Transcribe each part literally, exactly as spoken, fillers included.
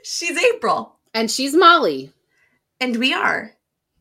She's April. And she's Molly. And we are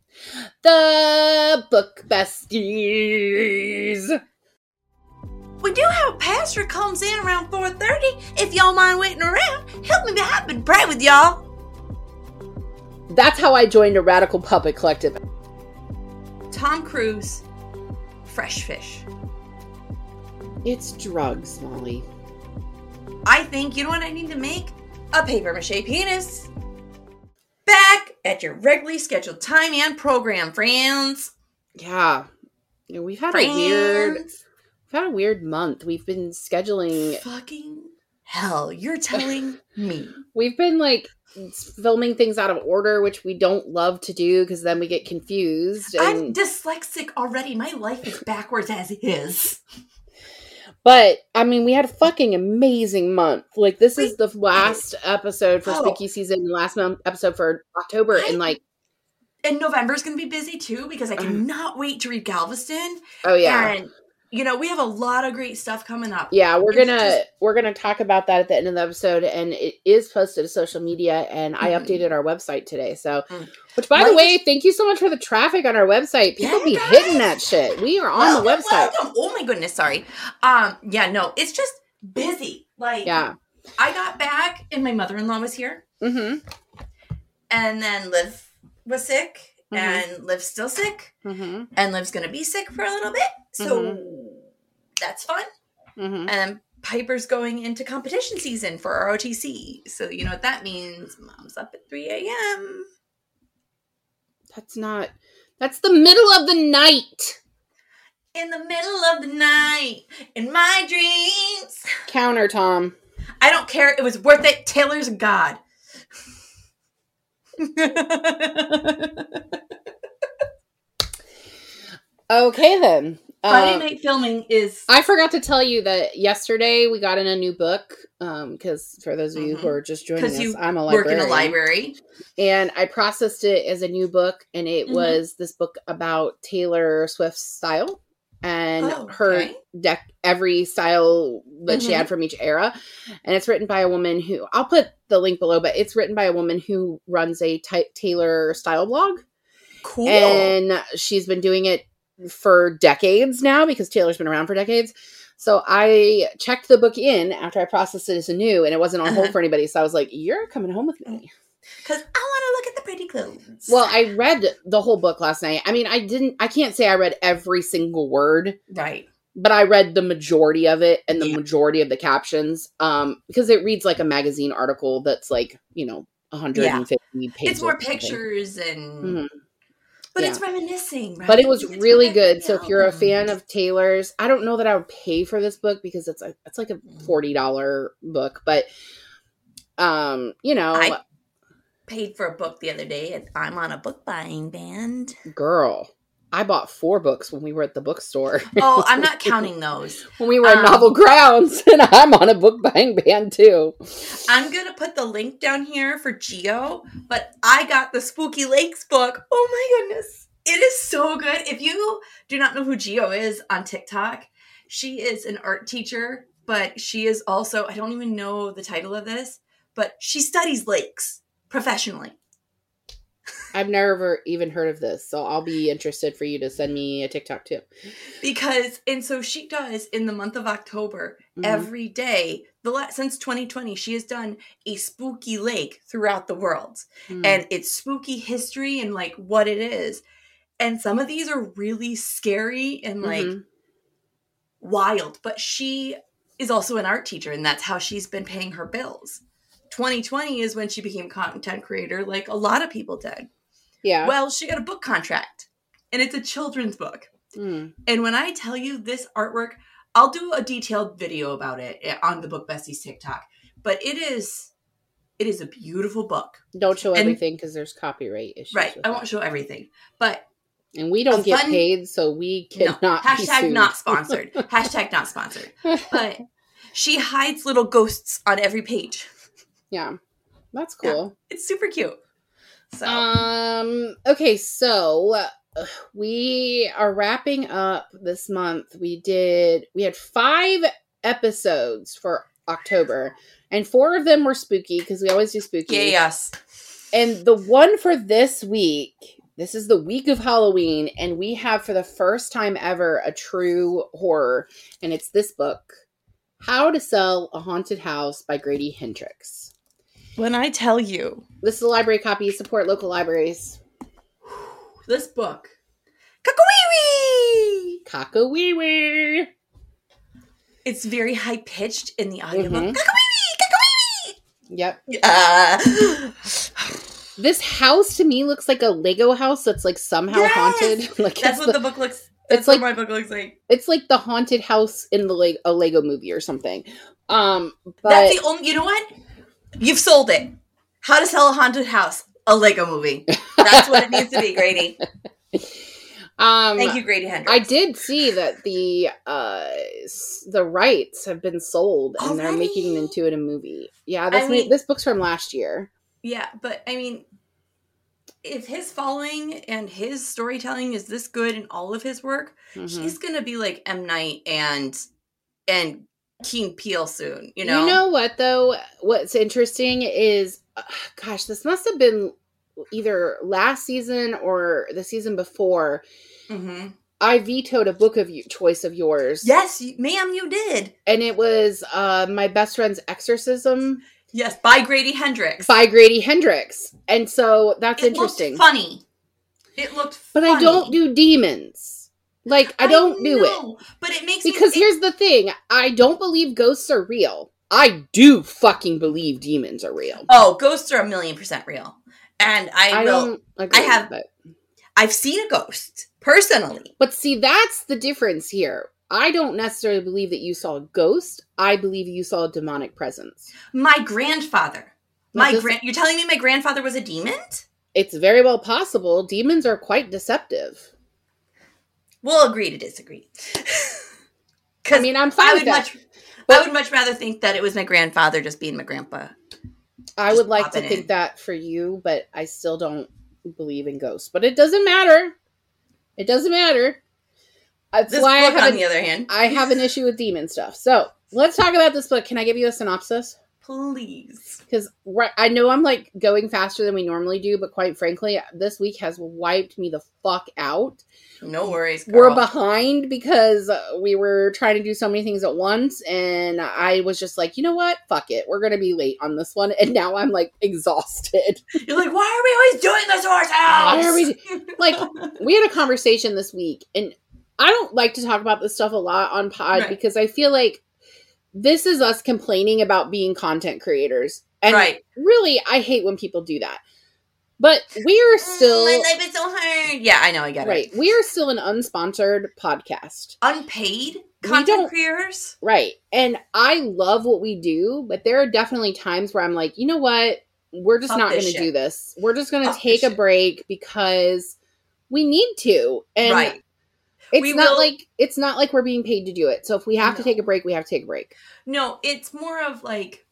the Book Besties. We do have a pastor comes in around four thirty. If y'all mind waiting around, help me be happy to pray with y'all. That's how I joined a radical puppet collective. Tom Cruise, fresh fish. It's drugs, Molly. I think, you know what I need to make? A paper mache penis. Back at your regularly scheduled time and program, friends. Yeah. You know, we've had friends. a weird we've had a weird month. We've been scheduling fucking hell, you're telling me. We've been like filming things out of order, which we don't love to do because then we get confused. And... I'm dyslexic already. My life is backwards as is. But, I mean, we had a fucking amazing month. Like, this we, is the last episode for oh. Spooky Season, last month episode for October, I, and like... And November's going to be busy, too, because I cannot um, wait to read Galveston. Oh, yeah. And, you know, we have a lot of great stuff coming up. Yeah, we're going to we're gonna talk about that at the end of the episode, and it is posted to social media, and mm-hmm. I updated our website today, so... Mm. Which, by like, the way, thank you so much for the traffic on our website. People yeah, be guys. hitting that shit. We are on welcome, the website. Welcome. Oh my goodness, sorry. Um, yeah, no, it's just busy. Like, yeah. I got back and my mother-in-law was here. Mm-hmm. And then Liv was sick, mm-hmm. and Liv's still sick, mm-hmm. and Liv's gonna be sick for a little bit. So mm-hmm. that's fun. Mm-hmm. And Piper's going into competition season for our O T C. So you know what that means. Mom's up at three a.m. That's not... That's the middle of the night. In the middle of the night. In my dreams. Counter, Tom. I don't care. It was worth it. Taylor's a god. Okay, then. Friday uh, night filming is... I forgot to tell you that yesterday we got in a new book. Because um, for those of you mm-hmm. who are just joining us, you I'm a librarian. work in a library. And I processed it as a new book. And it mm-hmm. was this book about Taylor Swift's style. And oh, okay. her deck, every style that mm-hmm. she had from each era. And it's written by a woman who... I'll put the link below. But it's written by a woman who runs a t- Taylor style blog. Cool. And she's been doing it for decades now because Taylor's been around for decades. So I checked the book in after I processed it as a new, and it wasn't on uh-huh. hold for anybody. So I was like, you're coming home with me. Because I want to look at the pretty clothes. Well, I read the whole book last night. I mean, I didn't, I can't say I read every single word. Right. But I read the majority of it and the yeah. majority of the captions. Um, because it reads like a magazine article that's like, you know, one hundred fifty yeah. pages. It's more pictures and... Mm-hmm. But yeah. it's reminiscing, right? But it was it's really good. So if you're a fan of Taylor's, I don't know that I would pay for this book because it's a, it's like a forty dollars book. But, um, you know. I paid for a book the other day and I'm on a book buying band. Girl, I bought four books when we were at the bookstore. Oh, I'm not counting those. When we were um, at Novel Grounds, and I'm on a book buying band too. I'm going to put the link down here for Geo, but I got the Spooky Lakes book. Oh my goodness. It is so good. If you do not know who Geo is on TikTok, she is an art teacher, but she is also, I don't even know the title of this, but she studies lakes professionally. I've never even heard of this, so I'll be interested for you to send me a TikTok too. Because, and so she does in the month of October, mm-hmm. every day, the la- since twenty twenty, she has done a spooky lake throughout the world. Mm-hmm. And it's spooky history and like what it is. And some of these are really scary and like mm-hmm. wild, but she is also an art teacher and that's how she's been paying her bills. twenty twenty is when she became content creator like a lot of people did. Yeah. Well, she got a book contract, and it's a children's book. Mm. And when I tell you this artwork, I'll do a detailed video about it on the Book Besties TikTok. But it is, it is a beautiful book. Don't show and, everything because there's copyright issues. Right. I that. won't show everything. But and we don't get fun, paid, so we cannot. No, hashtag be sued. not sponsored. Hashtag not sponsored. But she hides little ghosts on every page. Yeah, that's cool. Yeah, it's super cute. So, um, okay, so uh, we are wrapping up this month. We did, we had five episodes for October. And four of them were spooky, because we always do spooky. Yeah, yes. And the one for this week, this is the week of Halloween, and we have for the first time ever a true horror, and it's this book, How to Sell a Haunted House by Grady Hendrix. When I tell you. This is a library copy. Support local libraries. This book. Kakawee-wee! Kakawee-wee! It's very high-pitched in the audiobook. Mm-hmm. Kakawee-wee! Kakawee-wee! Yep. Uh, this house to me looks like a Lego house that's like somehow yes! haunted. Like that's what the, the book looks. That's it's what like my book looks like. It's like the haunted house in the like a Lego movie or something. Um, but that's the only. You know what? You've sold it. How to Sell a Haunted House, a Lego movie. That's what it needs to be, Grady. Um, Thank you, Grady Hendrix. I did see that the uh, the rights have been sold and Already? they're making it into it a movie. Yeah, this I mean, this book's from last year. Yeah, but I mean, if his following and his storytelling is this good in all of his work, mm-hmm. he's gonna be like M. Night and and Keen Peele soon. You know. You know what though? What's interesting is, uh, gosh, this must have been either last season or the season before. Mm-hmm. I vetoed a book of you, choice of yours. Yes, ma'am, you did. And it was uh, My Best Friend's Exorcism. Yes, by Grady Hendrix. By Grady Hendrix. And so that's it interesting. It looked funny. It looked but funny. But I don't do demons. Like, I don't I do know, it. But it makes Because me, here's the thing. I don't believe ghosts are real. I do fucking believe demons are real. Oh, ghosts are a million percent real. And I, I will. Don't agree, I have. But... I've seen a ghost personally. But see, that's the difference here. I don't necessarily believe that you saw a ghost. I believe you saw a demonic presence. My grandfather. My this... grand. You're telling me my grandfather was a demon? It's very well possible. Demons are quite deceptive. We'll agree to disagree. I mean, I'm fine I with would that. much. But... I would much rather think that it was my grandfather just being my grandpa. I would like to think in. that for you, but I still don't believe in ghosts. But it doesn't matter. It doesn't matter. That's this why book, I have on an, the other hand, I have an issue with demon stuff. So let's talk about this book. Can I give you a synopsis? Please. Because right, I know I'm like going faster than we normally do, but quite frankly, this week has wiped me the fuck out. No worries, girl. We're behind because we were trying to do so many things at once, and I was just like, you know what? Fuck it. We're going to be late on this one, and now I'm like exhausted. You're like, why are we always doing this to ourselves? Why are we? Like, we had a conversation this week, and I don't like to talk about this stuff a lot on pod right. because I feel like this is us complaining about being content creators. And right. really, I hate when people do that. But we are still... My life is so hard. Yeah, I know, I get right. it. Right. We are still an unsponsored podcast. Unpaid content creators? Right. And I love what we do, but there are definitely times where I'm like, you know what? We're just Fuck not going to do this. We're just going to take a break because we need to. And right. It's we not will, like it's not like we're being paid to do it. So if we have no. to take a break, we have to take a break. No, it's more of like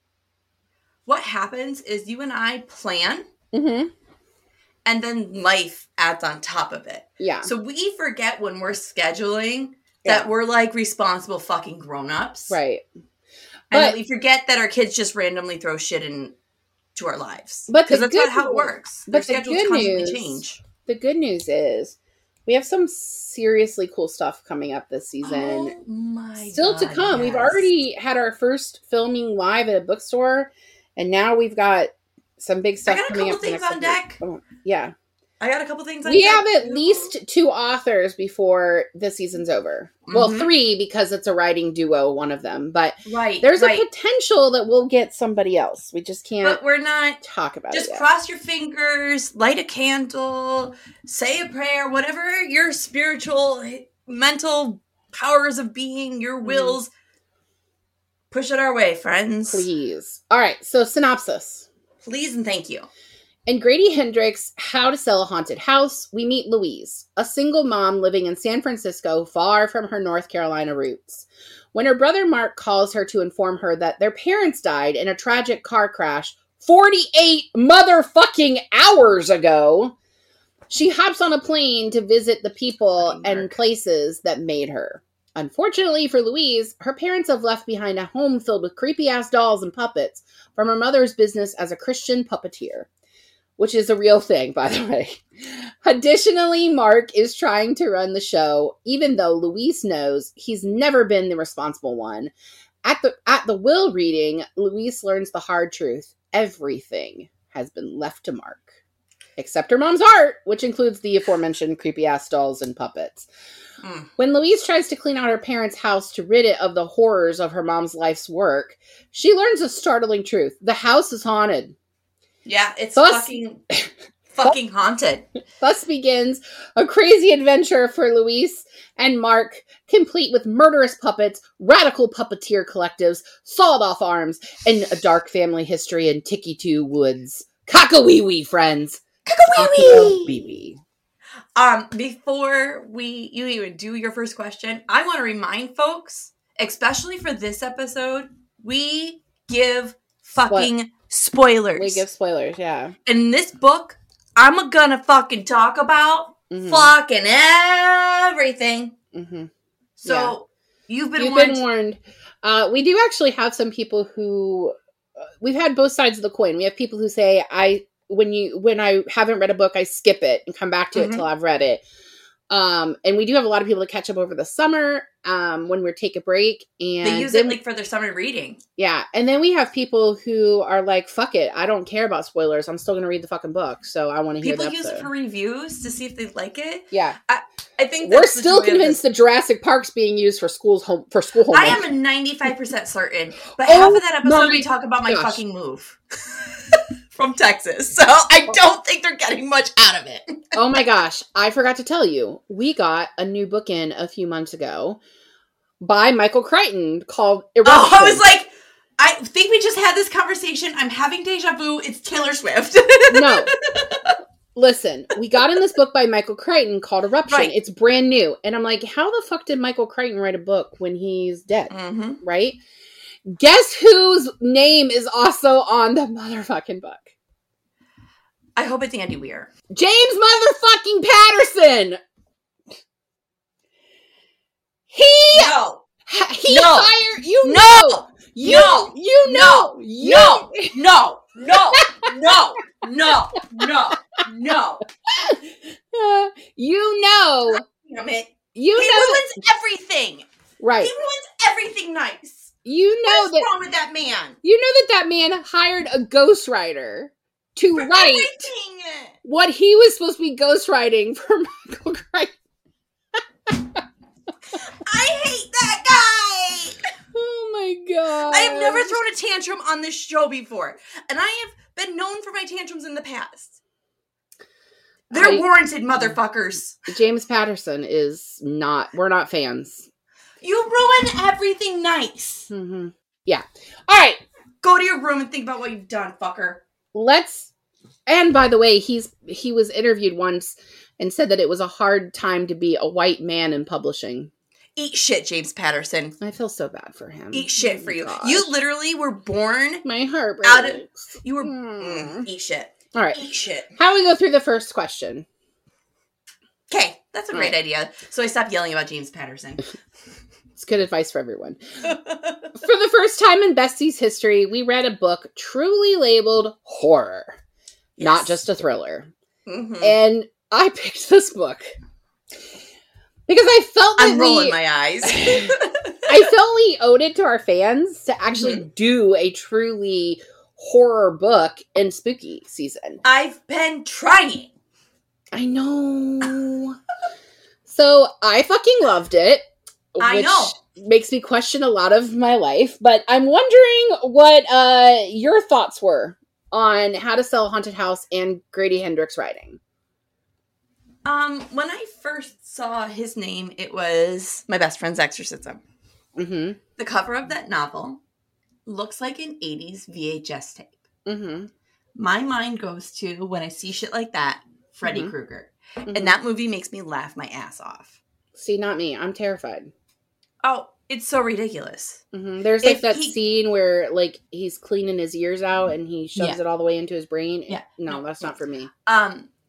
what happens is you and I plan, mm-hmm. and then life adds on top of it. Yeah. So we forget when we're scheduling yeah. that we're like responsible fucking grown-ups. Right. And but, that we forget that our kids just randomly throw shit into our lives. But because that's good, not how it works. But Their the schedules good constantly news, change. The good news is we have some seriously cool stuff coming up this season. Oh my Still God, to come. yes. We've already had our first filming live at a bookstore, and now we've got some big stuff coming up. I got a couple things on deck. Oh, yeah. I got a couple things on we deck. We have at least two authors before the season's over. Mm-hmm. Well, three because it's a writing duo, one of them. But right, there's right. a potential that we'll get somebody else. We just can't But we're not talk about just it. Just cross your fingers, light a candle, say a prayer, whatever your spiritual, mental powers of being, your wills, mm-hmm. push it our way, friends. Please. All right, so synopsis. Please and thank you. In Grady Hendrix' How to Sell a Haunted House, we meet Louise, a single mom living in San Francisco far from her North Carolina roots. When her brother Mark calls her to inform her that their parents died in a tragic car crash forty-eight motherfucking hours ago, she hops on a plane to visit the people and places that made her. Unfortunately for Louise, her parents have left behind a home filled with creepy-ass dolls and puppets from her mother's business as a Christian puppeteer, which is a real thing, by the way. Additionally, Mark is trying to run the show, even though Louise knows he's never been the responsible one. At the at the will reading, Louise learns the hard truth. Everything has been left to Mark. Except her mom's heart, which includes the aforementioned creepy-ass dolls and puppets. Mm. When Louise tries to clean out her parents' house to rid it of the horrors of her mom's life's work, she learns a startling truth. The house is haunted. Yeah, it's Thus, fucking, fucking haunted. Thus begins a crazy adventure for Louise and Mark, complete with murderous puppets, radical puppeteer collectives, sawed-off arms, and a dark family history in Tiki-Two Woods. Cock-a-wee-wee, friends. Cock-a-wee-wee. Um, before we you even do your first question, I want to remind folks, especially for this episode, we give fucking what? spoilers. We give spoilers, yeah. In this book, I'm gonna fucking talk about mm-hmm. fucking everything. Mm-hmm. So yeah. you've been you've warned. been warned. Uh, we do actually have some people who uh, we've had both sides of the coin. We have people who say, "I." When you when I haven't read a book, I skip it and come back to mm-hmm. it till I've read it. Um, and we do have a lot of people to catch up over the summer um, when we take a break. And they use then, it like for their summer reading. Yeah. And then we have people who are like, fuck it. I don't care about spoilers. I'm still going to read the fucking book. So I want to hear that. People use it for reviews to see if they like it. Yeah. I, I think we're still convinced that Jurassic Park's being used for schools home for school homework. I am ninety-five percent certain. But oh, half of that episode we talk about my gosh. fucking move. From Texas. So I don't think they're getting much out of it. Oh my gosh. I forgot to tell you. We got a new book in a few months ago by Michael Crichton called Eruption. Oh, I was like, I think we just had this conversation. I'm having deja vu. It's Taylor Swift. No. Listen, we got in this book by Michael Crichton called Eruption. Right. It's brand new. And I'm like, how the fuck did Michael Crichton write a book when he's dead? Mm-hmm. Right? Guess whose name is also on the motherfucking book? I hope it's Andy Weir. James motherfucking Patterson! He... No. He no. hired... You no. know. You, no. You know. No. You. No. No. No. No. No. No. Uh, you know. Damn it. You he know ruins that, everything. Right. He ruins everything nice. You know What's that... wrong with that man? You know that that man hired a ghostwriter to for write everything. What he was supposed to be ghostwriting for Michael Crichton. I hate that guy. Oh my god. I have never thrown a tantrum on this show before. And I have been known for my tantrums in the past. They're I, warranted, motherfuckers. James Patterson is not, we're not fans. You ruin everything nice. Mm-hmm. Yeah. All right. Go to your room and think about what you've done, fucker. Let's, and by the way, he's he was interviewed once and said that it was a hard time to be a white man in publishing. Eat shit, James Patterson. I feel so bad for him. Eat shit oh for you. Gosh. You literally were born. My heart breaks. Out of, you were. Mm. Mm, eat shit. All right. Eat shit. How do we go through the first question? Okay, that's a great right. idea. So I stopped yelling about James Patterson. It's good advice for everyone. For the first time in Bestie's history, we read a book truly labeled horror, yes. not just a thriller. Mm-hmm. And I picked this book because I felt that I'm rolling we, my eyes. I felt we owed it to our fans to actually mm-hmm. do a truly horror book in spooky season. I've been trying. I know. So I fucking loved it. I which know. Makes me question a lot of my life, but I'm wondering what uh, your thoughts were on How to Sell a Haunted House and Grady Hendrix writing. Um, when I first saw his name, it was My Best Friend's Exorcism. Mm-hmm. The cover of that novel looks like an eighties V H S tape. Mm-hmm. My mind goes to, when I see shit like that, Freddy mm-hmm. Krueger. Mm-hmm. And that movie makes me laugh my ass off. See, not me. I'm terrified. Oh, it's so ridiculous. Mm-hmm. There's like if that he, scene where like he's cleaning his ears out and he shoves yeah. it all the way into his brain. Yeah. No, that's not for me. Um,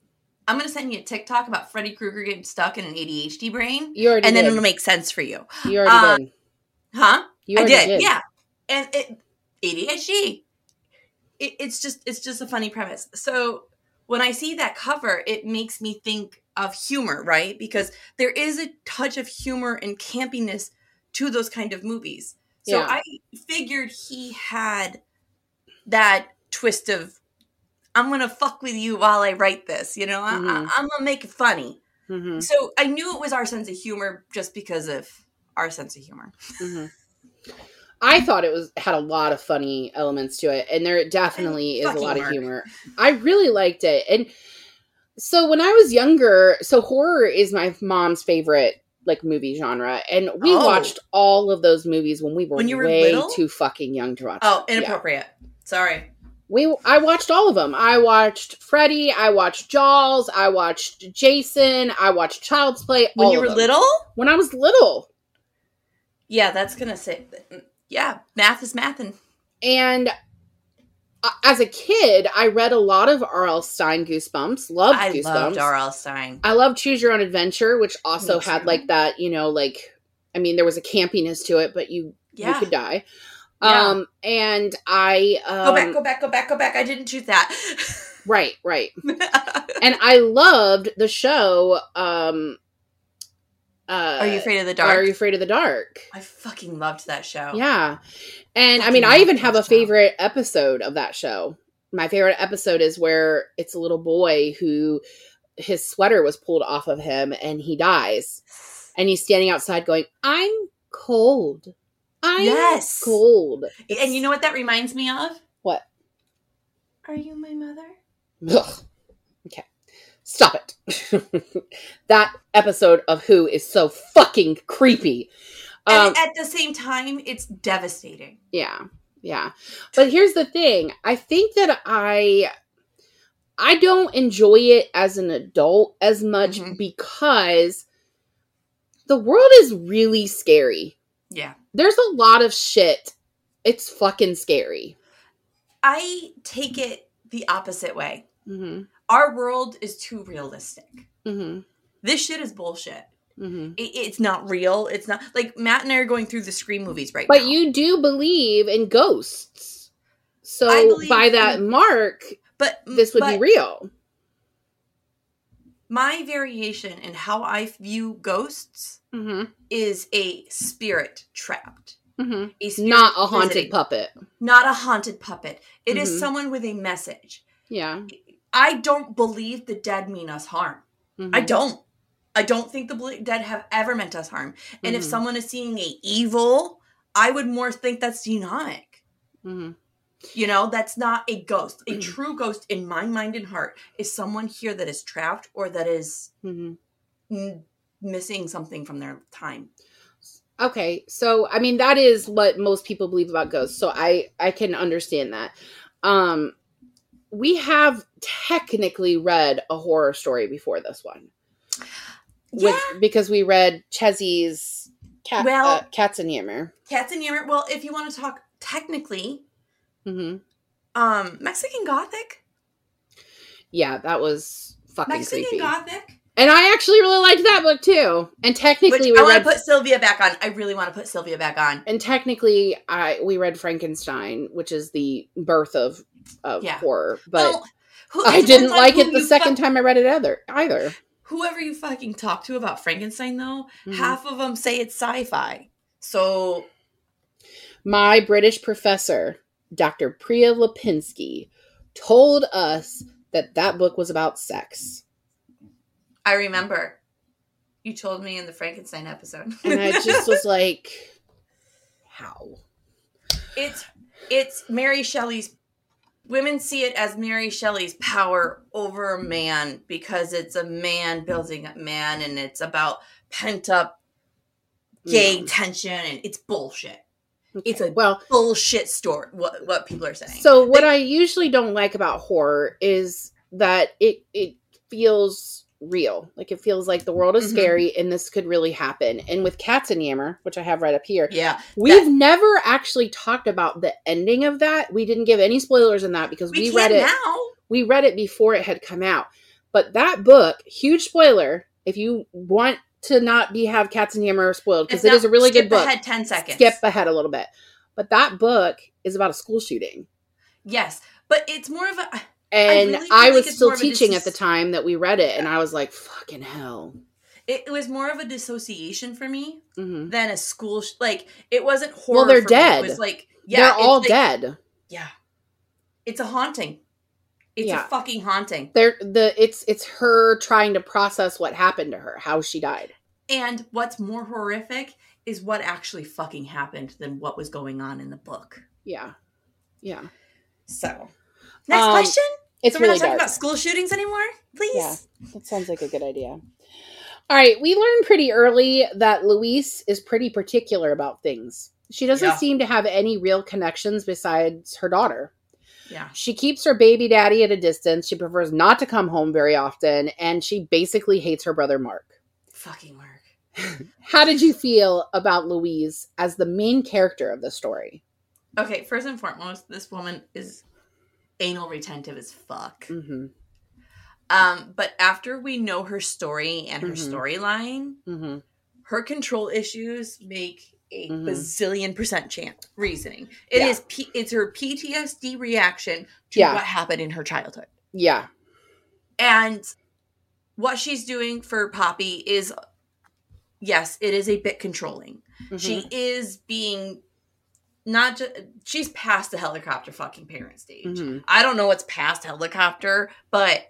I'm going to send you a TikTok about Freddy Krueger getting stuck in an A D H D brain. You already and did. then it'll make sense for you. You already uh, did. Huh? You already I did. did. Yeah. And it, A D H D. It, it's just it's just a funny premise. So when I see that cover, it makes me think of humor, right? Because there is a touch of humor and campiness to those kind of movies. So yeah. I figured he had that twist of, I'm going to fuck with you while I write this, you know? Mm-hmm. I, I'm going to make it funny. Mm-hmm. So I knew it was our sense of humor just because of our sense of humor. Mm-hmm. I thought it was had a lot of funny elements to it, and there definitely is a lot Mark. of humor. I really liked it. And so when I was younger, so horror is my mom's favorite like movie genre, and we oh. watched all of those movies when we were, when you were way little? too fucking young to watch. Oh, them. inappropriate. Yeah. Sorry. We I watched all of them. I watched Freddy, I watched Jaws, I watched Jason, I watched Child's Play. When all you were of them. little? When I was little. Yeah, that's gonna say yeah, math is mathin'. And uh, as a kid, I read a lot of R L. Stein Goosebumps. Loved I Goosebumps. I loved R L. Stein. I loved Choose Your Own Adventure, which also had like that, you know, like, I mean, there was a campiness to it, but you, yeah. you could die. Yeah. Um, and I... Um, go back, go back, go back, go back. I didn't choose that. Right, right. And I loved the show... Um, Uh, Are You Afraid of the Dark? Are You Afraid of the Dark? I fucking loved that show. Yeah. And I, I mean, I even have a favorite show. episode of that show. My favorite episode is where it's a little boy who his sweater was pulled off of him and he dies. And he's standing outside going, I'm cold. I'm yes. cold. It's... And you know what that reminds me of? What? Are you my mother? Ugh. Okay. Stop it. That episode of Who is so fucking creepy. Um, and at the same time, it's devastating. Yeah. Yeah. But here's the thing. I think that I I don't enjoy it as an adult as much mm-hmm. because the world is really scary. Yeah. There's a lot of shit. It's fucking scary. I take it the opposite way. Mm-hmm. Our world is too realistic. Mm-hmm. This shit is bullshit. Mm-hmm. It, it's not real. It's not like Matt and I are going through the Scream movies right but now. But you do believe in ghosts. So by that in, mark, but this would but be real. My variation in how I view ghosts mm-hmm. is a spirit trapped. Mm-hmm. A spirit not a haunted visiting. puppet. Not a haunted puppet. It mm-hmm. is someone with a message. Yeah. I don't believe the dead mean us harm. Mm-hmm. I don't. I don't think the dead have ever meant us harm. And mm-hmm. if someone is seeing a evil, I would more think that's demonic. Mm-hmm. You know, that's not a ghost. A true ghost in my mind and heart is someone here that is trapped or that is mm-hmm. m- missing something from their time. Okay. So, I mean, that is what most people believe about ghosts. So I, I can understand that. Um, we have technically read a horror story before this one. Yeah. With, because we read Chezzy's cat, well, uh, Katzenjammer. Katzenjammer. Well, if you want to talk technically, mm-hmm. um, Mexican Gothic. Yeah, that was fucking Mexican creepy. Gothic. And I actually really liked that book too. And technically, Which we I read. want to put Sylvia back on. I really want to put Sylvia back on. And technically, I we read Frankenstein, which is the birth of of yeah. horror. But well, who, I didn't like it the second fu- time I read it either. Either. Whoever you fucking talk to about Frankenstein, though, mm-hmm. half of them say it's sci-fi. So, my British professor, Doctor Priya Lipinski, told us that that book was about sex. I remember. You told me in the Frankenstein episode. And I just was like, how? It's it's Mary Shelley's, women see it as Mary Shelley's power over a man because it's a man building a man and it's about pent up gay mm. tension and it's bullshit. Okay. It's a well, bullshit story, what, what people are saying. So what they, I usually don't like about horror is that it, it feels real. Like it feels like the world is mm-hmm. scary and this could really happen. And with Katzenjammer, which I have right up here, yeah, we've that, never actually talked about the ending of that. We didn't give any spoilers in that because we, we read it now. We read it before it had come out. But that book, huge spoiler, if you want to not be have Cats and Hammer spoiled, because it is a really good book. Skip ahead ten seconds. Skip ahead a little bit. But that book is about a school shooting. Yes, but it's more of a... And I, really I was like still teaching dis- at the time that we read it, and I was like, fucking hell. It, it was more of a dissociation for me mm-hmm. than a school... Sh- like, it wasn't horror. Well, they're for dead. Me. It was like... Yeah, they're all like, dead. Yeah. It's a haunting. It's yeah. a fucking haunting. They're, the, it's, it's her trying to process what happened to her, how she died. And what's more horrific is what actually fucking happened than what was going on in the book. Yeah. Yeah. So, next um, question? It's so we're really not talking dark. about school shootings anymore? Please? Yeah, that sounds like a good idea. All right, we learned pretty early that Louise is pretty particular about things. She doesn't yeah. seem to have any real connections besides her daughter. Yeah. She keeps her baby daddy at a distance. She prefers not to come home very often. And she basically hates her brother, Mark. Fucking Mark. How did you feel about Louise as the main character of the story? Okay, first and foremost, this woman is anal retentive as fuck. Mm-hmm. Um, but after we know her story and her mm-hmm. storyline, mm-hmm. her control issues make a mm-hmm. bazillion percent chance reasoning. It yeah. is P- it's her P T S D reaction to yeah. what happened in her childhood. Yeah. And what she's doing for Poppy is, yes, it is a bit controlling. Mm-hmm. She is being not just, she's past the helicopter fucking parent stage. Mm-hmm. I don't know what's past helicopter, but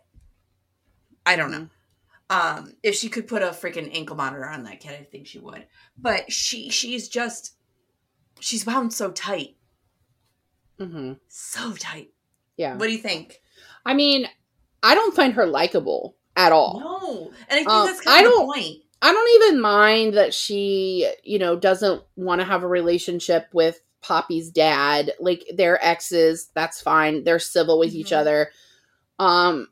I don't know. Um, if she could put a freaking ankle monitor on that kid, I think she would. But she, she's just, she's wound so tight. Mm-hmm. So tight. Yeah. What do you think? I mean, I don't find her likable at all. No. And I think um, that's kind I of don't, the point. I don't even mind that she, you know, doesn't want to have a relationship with Poppy's dad. Like, they're exes. That's fine. They're civil with mm-hmm. each other. Um,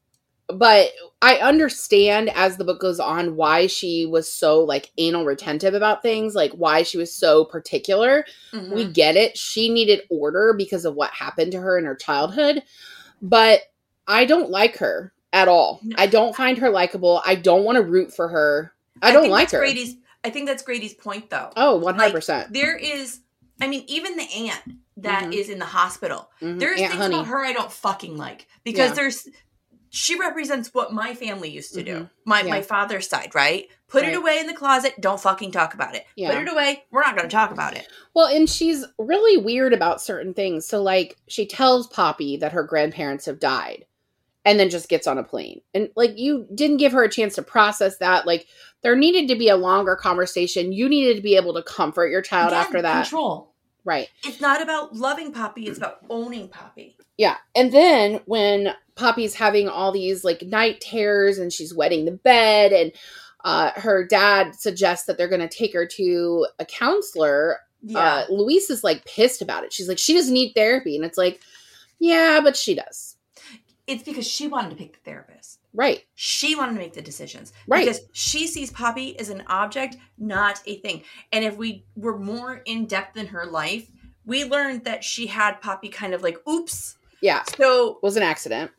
But I understand as the book goes on why she was so, like, anal retentive about things, like why she was so particular. Mm-hmm. We get it. She needed order because of what happened to her in her childhood. But I don't like her at all. No. I don't find her likable. I don't want to root for her. I, I don't like her. Grady's, I think that's Grady's point, though. Oh, one hundred percent. Like, there is, I mean, even the aunt that mm-hmm. is in the hospital, mm-hmm. there's Aunt things Honey. about her I don't fucking like. Because yeah. there's... She represents what my family used to do. Mm-hmm. My yeah. my father's side, right? Put right. it away in the closet. Don't fucking talk about it. Yeah. Put it away. We're not going to talk about it. Well, and she's really weird about certain things. So, like, she tells Poppy that her grandparents have died and then just gets on a plane. And, like, you didn't give her a chance to process that. Like, there needed to be a longer conversation. You needed to be able to comfort your child Again, after that. Control. Right. It's not about loving Poppy. It's about owning Poppy. Yeah. And then when Poppy's having all these, like, night terrors and she's wetting the bed and uh, her dad suggests that they're going to take her to a counselor, yeah. uh, Louise is, like, pissed about it. She's like, she doesn't need therapy. And it's like, yeah, but she does. It's because she wanted to pick the therapist. Right. She wanted to make the decisions. Right. Because she sees Poppy as an object, not a thing. And if we were more in depth in her life, we learned that she had Poppy kind of like, oops. Yeah. So it was an accident.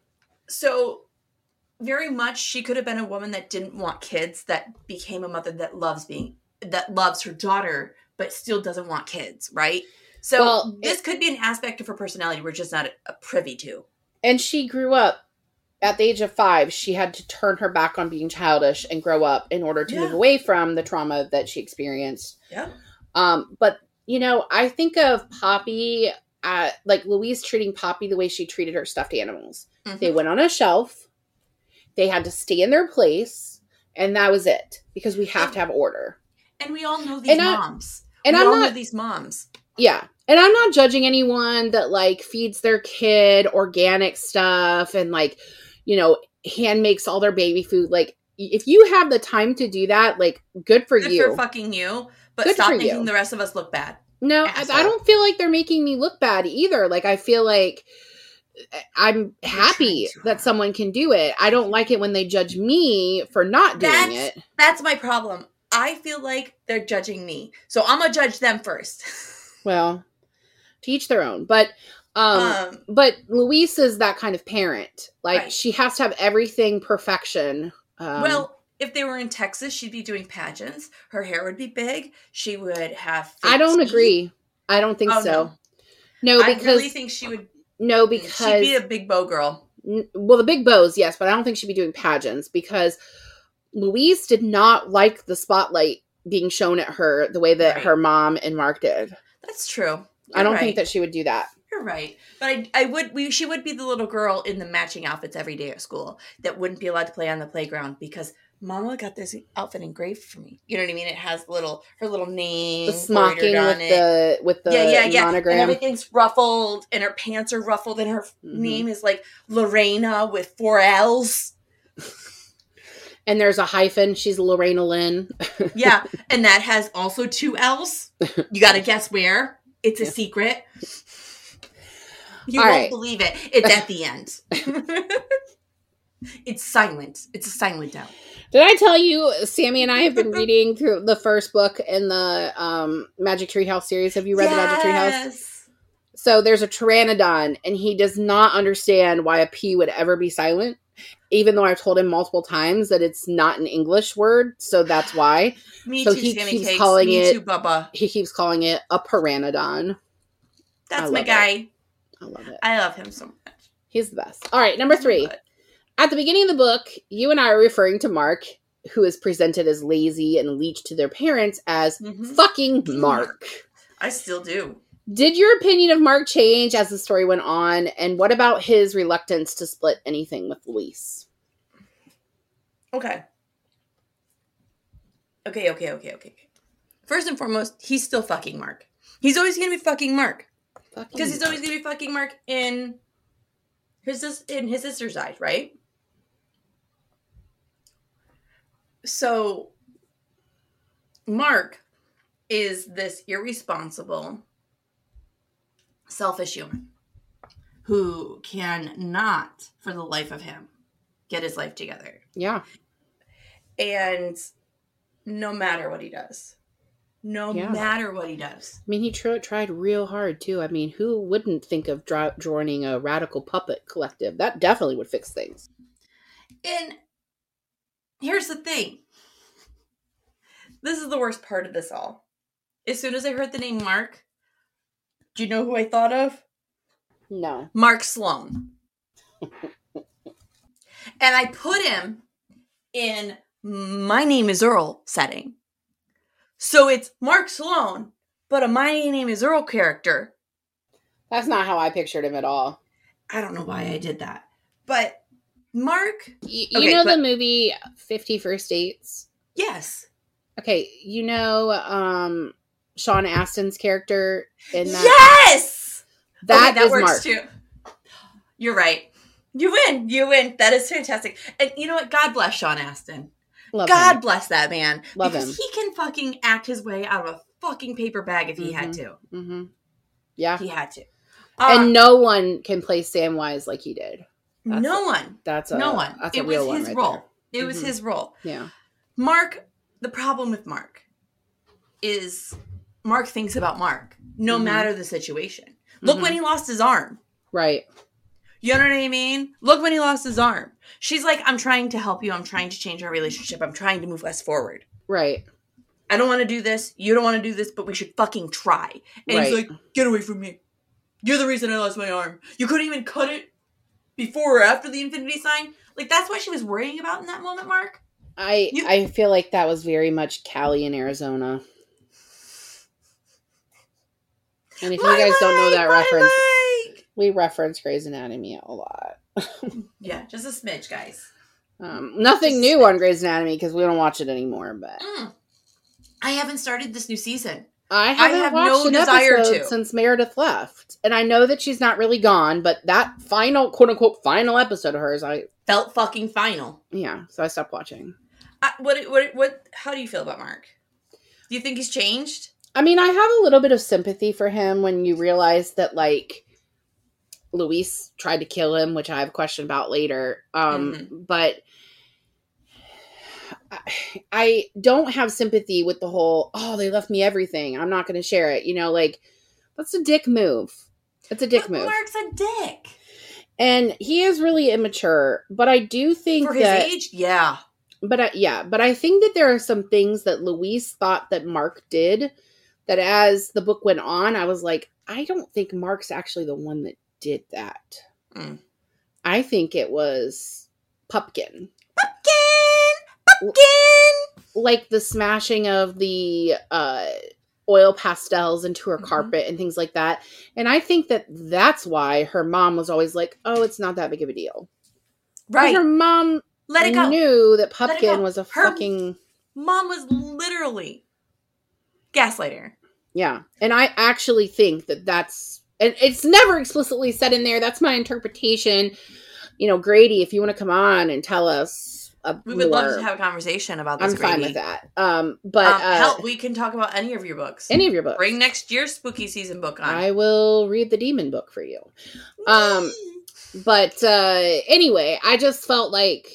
So very much she could have been a woman that didn't want kids, that became a mother that loves being, that loves her daughter, but still doesn't want kids, right? So well, this it, could be an aspect of her personality we're just not a, a privy to. And she grew up at the age of five. She had to turn her back on being childish and grow up in order to yeah. move away from the trauma that she experienced. Yeah. Um, but, you know, I think of Poppy, uh, like Louise treating Poppy the way she treated her stuffed animals. Mm-hmm. They went on a shelf. They had to stay in their place. And that was it. Because we have and, to have order. And we all know these and moms. I, and we I'm all not, know these moms. Yeah. And I'm not judging anyone that, like, feeds their kid organic stuff and, like, you know, hand makes all their baby food. Like, if you have the time to do that, like, good for good you. Good for fucking you. But good stop for making you. the rest of us look bad. No, I, I don't feel like they're making me look bad either. Like, I feel like I'm happy that someone can do it. I don't like it when they judge me for not doing that's, it. That's my problem. I feel like they're judging me. So I'm going to judge them first. Well, to each their own. But Um, Um, but Luis is that kind of parent. Like, Right. she has to have everything perfection. Um, well, if they were in Texas, she'd be doing pageants. Her hair would be big. She would have fake I don't teeth. agree. I don't think Oh, so. no. No, I because really think she would. no, because She'd be a big bow girl. n- well, the big bows, yes, but I don't think she'd be doing pageants because Louise did not like the spotlight being shown at her the way that Right. her mom and Mark did. That's true. I You're don't right. think that she would do that. You're right, but I, I would. We, she would be the little girl in the matching outfits every day at school that wouldn't be allowed to play on the playground because Mama got this outfit engraved for me. You know what I mean? It has little her little name, The smocking embroidered with on it. the with the yeah, yeah, yeah, monogram. and everything's ruffled, and her pants are ruffled, and her Mhm. name is like Lorena with four L's. And there's a hyphen. She's Lorena Lynn. Yeah, and that has also two L's. You got to guess where. It's a Yeah. secret. You All won't right. believe it. It's at the end. It's silent. It's a silent out. Did I tell you, Sammy and I have been reading through the first book in the um, Magic Treehouse series. Have you read the Magic Treehouse? Yes. So there's a Pteranodon, and he does not understand why a P would ever be silent, even though I've told him multiple times that it's not an English word, so that's why. Me So too, he Sammy keeps Cakes. calling Me it- too, Bubba. He keeps calling it a Pteranodon. That's I my love guy. I love it. I love him so much. He's the best. All right, number three. But- At the beginning of the book, you and I are referring to Mark, who is presented as lazy and leached to their parents, as Mhm. fucking Mark. I still do. Did your opinion of Mark change as the story went on? And what about his reluctance to split anything with Luis? Okay. Okay, okay, okay, okay. First and foremost, he's still fucking Mark. He's always gonna be fucking Mark. Fucking Because he's always gonna be fucking Mark in his sis- in his sister's eyes, right? So Mark is this irresponsible, selfish human who cannot, for the life of him, get his life together. Yeah. And no matter what he does, no Yeah. matter what he does, I mean, he tr- tried real hard, too. I mean, who wouldn't think of dra- joining a radical puppet collective? That definitely would fix things. and here's the thing. This is the worst part of this all. As soon as I heard the name Mark, do you know who I thought of? No. Mark Sloan. And I put him in My Name is Earl setting. So it's Mark Sloan, but a My Name is Earl character. That's not how I pictured him at all. I don't know why I did that. But Mark, Y- you Okay, know but- the movie fifty First Dates? yes. Okay, you know um, Sean Astin's character in that? Yes! That Okay, that is works Mark. too. You're right. You win. You win. That is fantastic. And you know what? God bless Sean Astin. Love God him. bless that man. Love because him. he can fucking act his way out of a fucking paper bag if he had to. Mm-hmm. Yeah. He had to. And Um, no one can play Samwise like he did. that's no a- one. That's a no one. That's a It real was one his right role. It was Mhm. his role. there. Yeah. Mark, the problem with Mark is Mark thinks about Mark no Mhm. matter the situation. Look Mhm. when he lost his arm. Right. You know what I mean? Look when he lost his arm. She's like, I'm trying to help you. I'm trying to change our relationship. I'm trying to move us forward. Right. I don't want to do this. You don't want to do this, but we should fucking try. And Right. he's like, get away from me. You're the reason I lost my arm. You couldn't even cut it before or after the infinity sign. Like, that's what she was worrying about in that moment, Mark. I You- I feel like that was very much Cali in Arizona. And if you My guys don't know leg, that my reference, leg. we reference Grey's Anatomy a lot. Yeah, just a smidge, guys. Um, nothing Just- new on Grey's Anatomy because we don't watch it anymore. But Mm. I haven't started this new season. I haven't have watched no an desire episode to. since Meredith left, and I know that she's not really gone. But that final, quote unquote, final episode of hers, I Felt fucking final. yeah, so I stopped watching. I, what, what, what, how do you feel about Mark? Do you think he's changed? I mean, I have a little bit of sympathy for him when you realize that, like, Luis tried to kill him, which I have a question about later. Um, Mm-hmm. But I, I don't have sympathy with the whole, oh, they left me everything. I'm not going to share it. You know, like, that's a dick move. It's a dick but move. Mark's a dick. And he is really immature, but I do think For his that, age, yeah. But I, yeah, but I think that there are some things that Louise thought that Mark did that as the book went on, I was like, I don't think Mark's actually the one that did that. Mm. I think it was Pupkin. Pupkin! Pupkin! Like the smashing of the uh, oil pastels into her Mm-hmm. carpet and things like that. And I think that that's why her mom was always like, oh, it's not that big of a deal. Right. Her mom Let it go. knew that Let it Pupkin go. was a Her fucking... mom was literally gaslighting her. Yeah. And I actually think that that's... And it's never explicitly said in there. That's my interpretation. You know, Grady, if you want to come on and tell us uh, We would more, love to have a conversation about this, I'm fine Grady. with that. Um, but Um, uh, hell, we can talk about any of your books. any of your books. Bring next year's spooky season book on. I will read the demon book for you. Um, but uh, anyway, I just felt like,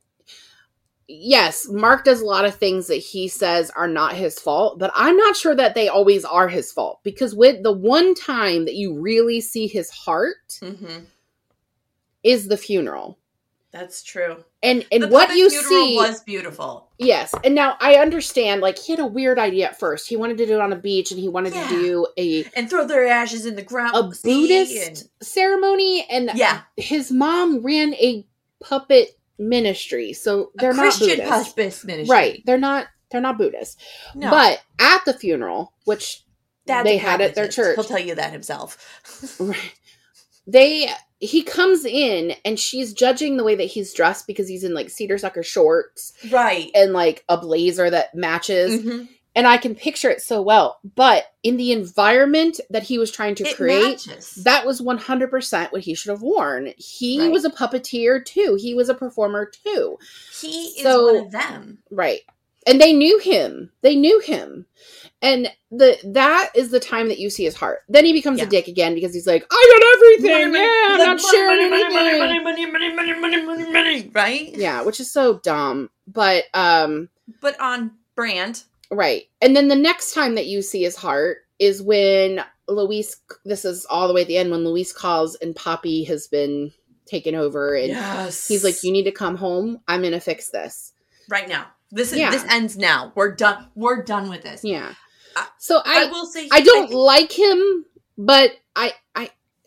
yes, Mark does a lot of things that he says are not his fault, but I'm not sure that they always are his fault, because with the one time that you really see his heart Mm-hmm. is the funeral. That's true. And and the what puppet you funeral see was beautiful. Yes. And now I understand, like, he had a weird idea at first. He wanted to do it on a beach, and he wanted Yeah. to do a And throw their ashes in the ground. a sea Buddhist and- ceremony, and Yeah. his mom ran a puppet ministry. So they're a not Christian Buddhist. puppet ministry. Right. They're not they're not Buddhist. No. But at the funeral, which Dad's they a had at their pragmatist. church. He'll tell you that himself. Right. They he comes in, and she's judging the way that he's dressed because he's in like seersucker shorts Right. and like a blazer that matches. Mm-hmm. And I can picture it so well. But in the environment that he was trying to It create, matches. that was one hundred percent what he should have worn. He Right. was a puppeteer too. He was a performer too. He is So- one of them. Right. And they knew him. They knew him. And the that is the time that you see his heart. Then he becomes Yeah. a dick again because he's like, I got everything. Money, yeah, I'm money, not money, sharing money, anything. money, money, money, money, money, money, money, money, right? Yeah, which is so dumb. But um But on brand. right. And then the next time that you see his heart is when Luis, this is all the way at the end, when Luis calls and Poppy has been taken over, and Yes. he's like, you need to come home. I'm going to fix this. Right now. This is Yeah. this ends now. We're done. We're done with this. Yeah. I- So I, I, will say I don't think like him, but I, I,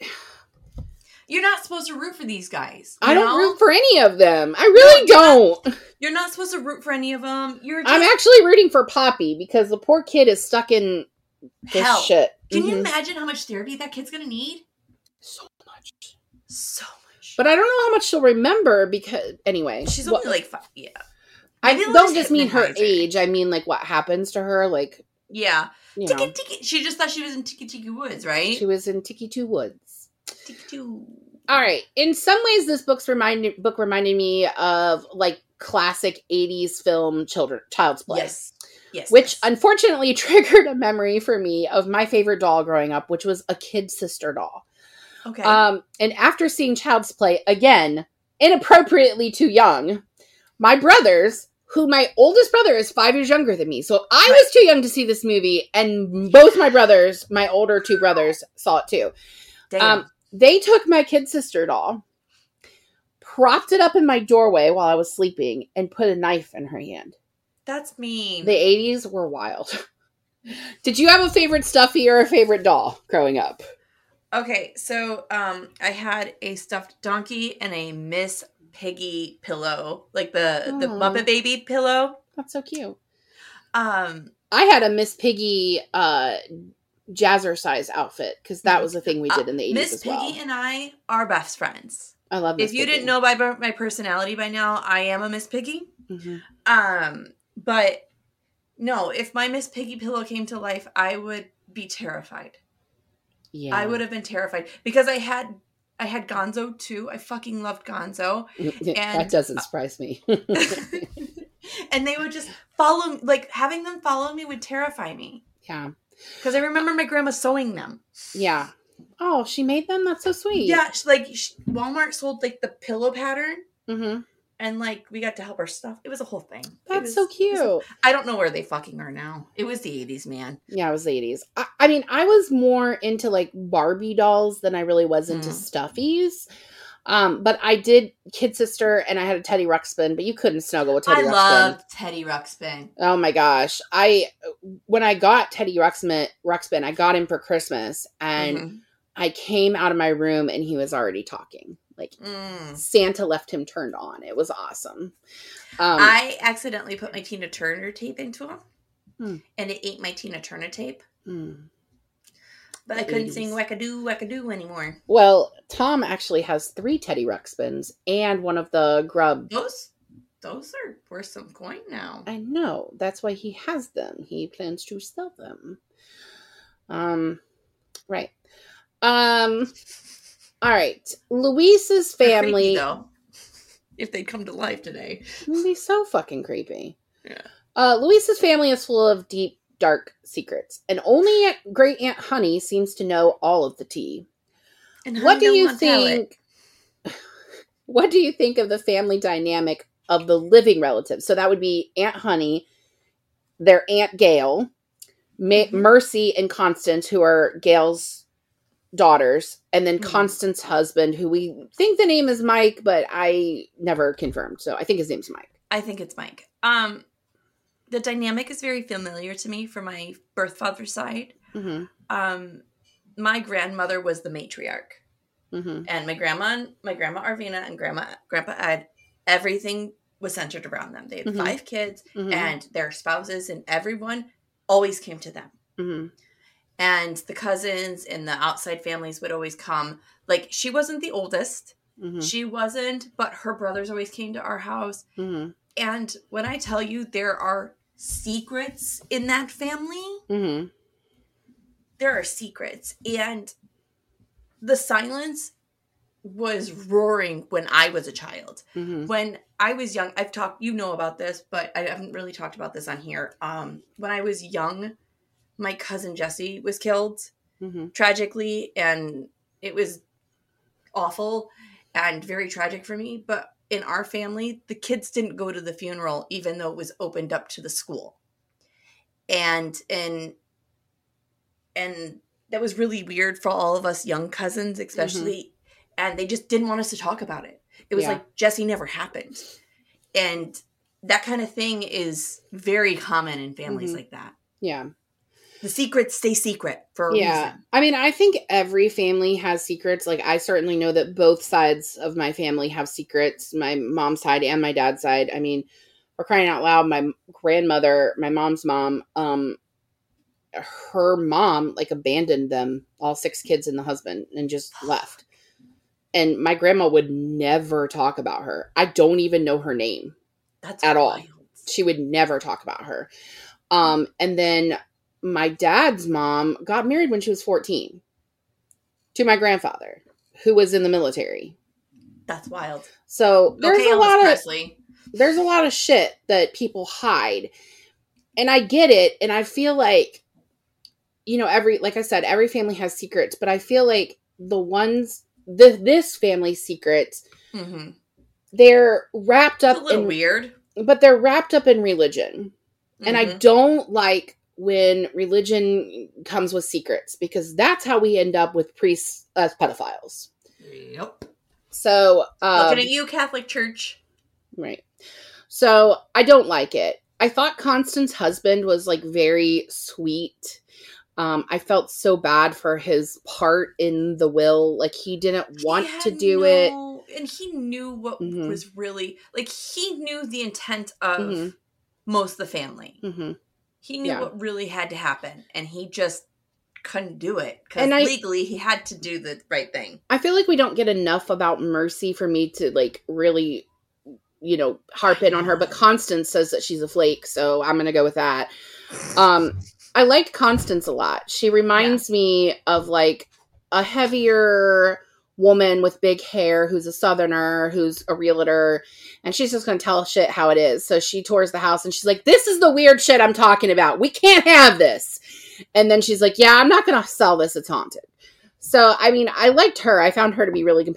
you're not supposed to root for these guys. you I don't know? root for any of them. I really you're don't. You're not supposed to root for any of them. You're just I'm actually rooting for Poppy because the poor kid is stuck in this hell. shit. Can you Mhm. imagine how much therapy that kid's gonna need? So much. So much. But I don't know how much she'll remember because, anyway. She's what- only like five. Yeah. I Maybe they'll don't just just mean her hypnotize her. age. I mean, like, what happens to her. Like, Yeah. you know, Tiki Tiki. She just thought she was in Tiki Tiki Woods, right? she was in Tiki Two Woods. Tiki Two. All right. In some ways, this book's reminded book reminded me of like classic eighties film children child's play. Yes. Yes. Which yes. unfortunately triggered a memory for me of my favorite doll growing up, which was a kid sister doll. Okay. Um, and after seeing Child's Play again, inappropriately too young, my brothers, who my oldest brother is five years younger than me, so I Right. was too young to see this movie, and both my brothers, my older two brothers, saw it too. Damn. Um, they took my kid sister doll, propped it up in my doorway while I was sleeping, and put a knife in her hand. That's mean. The eighties were wild. Did you have a favorite stuffy or a favorite doll growing up? Okay, so um, I had a stuffed donkey and a Miss Piggy pillow, like the the Aw. Muppet Baby pillow. That's so cute. Um, I had a Miss Piggy uh, jazzercise outfit because that was a thing we did in the eighties Miss as well. Piggy and I are best friends. I love Miss If you Piggy. didn't know by b- my personality by now, I am a Miss Piggy. Mhm. Um, but no, if my Miss Piggy pillow came to life, I would be terrified. Yeah, I would have been terrified because I had I had Gonzo too. I fucking loved Gonzo. that and- doesn't surprise me. And they would just follow me, like having them follow me would terrify me. Yeah, Because I remember my grandma sewing them. yeah. Oh, she made them. That's so sweet. Yeah, she- like she, Walmart sold like the pillow pattern. Mm-hmm. And, like, we got to help her stuff. It was a whole thing. That's was, so cute. Was, I don't know where they fucking are now. It was the eighties, man. Yeah, it was the eighties. I, I mean, I was more into, like, Barbie dolls than I really was into mm. stuffies. Um, but I did Kid Sister, and I had a Teddy Ruxpin, but you couldn't snuggle with Teddy I Ruxpin. I loved Teddy Ruxpin. Oh, my gosh. I When I got Teddy Ruxpin, Ruxpin I got him for Christmas, and mm-hmm. I came out of my room, and he was already talking. Like, mm. Santa left him turned on. It was awesome. Um, I accidentally put my Tina Turner tape into him. Hmm. And it ate my Tina Turner tape. Hmm. But the I couldn't eighties. Sing Wackadoo, Wackadoo anymore. Well, Tom actually has three Teddy Ruxpins and one of the Grub. Those, those are worth some coin now. I know. That's why he has them. He plans to sell them. Um, right. Um... All right. Luis's family. Creepy, though. If they come to life today. It would be so fucking creepy. Yeah. Uh, Luis's family is full of deep, dark secrets. And only Aunt, Great Aunt Honey seems to know all of the tea. And what do you think? What do you think of the family dynamic of the living relatives? So that would be Aunt Honey, their Aunt Gail, Ma- Mercy, and Constance, who are Gail's daughters, and then mm-hmm. Constance's husband, who we think the name is Mike, but I never confirmed, so I think his name's Mike. I think it's Mike. Um, the dynamic is very familiar to me from my birth father's side. Mm-hmm. Um, my grandmother was the matriarch, mm-hmm. and my grandma, my grandma Arvina, and grandma Grandpa Ed, everything was centered around them. They had mm-hmm. five kids, mm-hmm. and their spouses, and everyone always came to them. Mm-hmm. And the cousins and the outside families would always come. Like, she wasn't the oldest. Mm-hmm. She wasn't, but her brothers always came to our house. Mm-hmm. And when I tell you there are secrets in that family, mm-hmm. there are secrets. And the silence was roaring when I was a child. Mm-hmm. When I was young, I've talked, you know about this, but I haven't really talked about this on here. Um, when I was young, my cousin Jesse was killed mm-hmm. tragically, and it was awful and very tragic for me. But in our family, the kids didn't go to the funeral, even though it was opened up to the school. And, and, and that was really weird for all of us young cousins, especially. Mm-hmm. And they just didn't want us to talk about it. It was yeah. like Jesse never happened. And that kind of thing is very common in families mm-hmm. like that. Yeah. The secrets stay secret for a yeah. reason. I mean, I think every family has secrets. Like, I certainly know that both sides of my family have secrets. My mom's side and my dad's side. I mean, we're crying out loud. My grandmother, my mom's mom, um, her mom, like, abandoned them, all six kids and the husband, and just left. And my grandma would never talk about her. I don't even know her name. That's at wild. all. She would never talk about her. Um, and then my dad's mom got married when she was fourteen to my grandfather, who was in the military. That's wild. So there's okay, a Elvis lot Presley. of there's a lot of shit that people hide, and I get it. And I feel like, you know, every like I said, every family has secrets, but I feel like the ones the this family's secrets, mm-hmm. they're wrapped up it's a little in weird, but they're wrapped up in religion, mm-hmm. and I don't like when religion comes with secrets, because that's how we end up with priests as pedophiles. Yep. So, um, looking at you, Catholic Church. Right. So, I don't like it. I thought Constance's husband was, like, very sweet. Um, I felt so bad for his part in the will. Like, he didn't want he to do no, it. And he knew what mm-hmm. was really, like, he knew the intent of mm-hmm. most of the family. Mm-hmm. He knew yeah. what really had to happen, and he just couldn't do it because legally he had to do the right thing. I feel like we don't get enough about Mercy for me to, like, really, you know, harp in on her. But Constance says that she's a flake, so I'm going to go with that. Um, I liked Constance a lot. She reminds yeah. me of, like, a heavier woman with big hair who's a Southerner, who's a realtor, and she's just going to tell shit how it is. So she tours the house, and she's like, this is the weird shit I'm talking about. We can't have this. And then she's like, yeah, I'm not going to sell this. It's haunted. So, I mean, I liked her. I found her to be really compelling.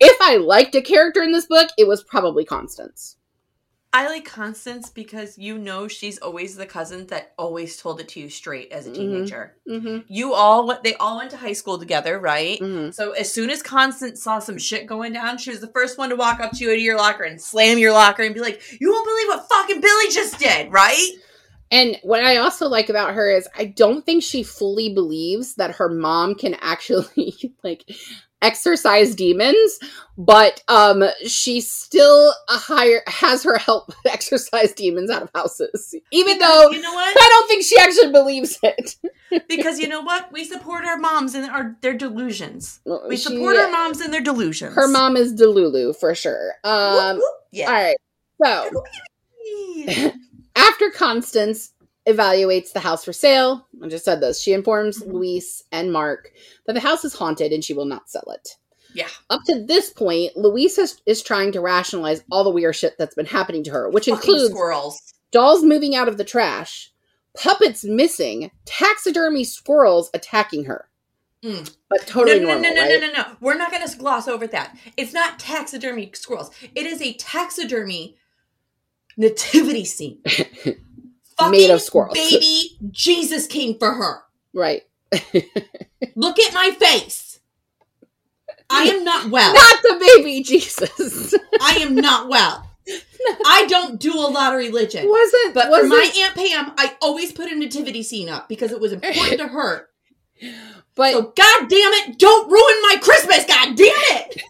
if I liked a character in this book, it was probably Constance. I like Constance because you know she's always the cousin that always told it to you straight as a teenager. Mm-hmm. You all, they all went to high school together, right? Mm-hmm. So as soon as Constance saw some shit going down, she was the first one to walk up to you to your locker and slam your locker and be like, you won't believe what fucking Billy just did, right? And what I also like about her is I don't think she fully believes that her mom can actually, like, exorcise demons, but um she still a higher has her help exorcise demons out of houses, even because, though you know what, I don't think she actually believes it. Because you know what, we support our moms and our their delusions. We she, support our moms and their delusions. Her mom is Delulu for sure. Um whoop, whoop. Yeah. All right, so after Constance evaluates the house for sale, I just said this, she informs mm-hmm. Luis and Mark that the house is haunted and she will not sell it. Yeah. Up to this point, Luis is, is trying to rationalize all the weird shit that's been happening to her, which Fucking includes squirrels, dolls moving out of the trash, puppets missing, taxidermy squirrels attacking her. Mm. But totally no, no, normal, no, no, right? no, no, no. We're not going to gloss over that. It's not taxidermy squirrels. It is a taxidermy nativity scene. Made of squirrels. Baby Jesus came for her. Right. Look at my face. I am not well. Not the baby Jesus. I am not well. I don't do a lot of religion. Wasn't But was for my it, Aunt Pam, I always put a nativity scene up because it was important to her. But so, God damn it, don't ruin my Christmas, God damn it!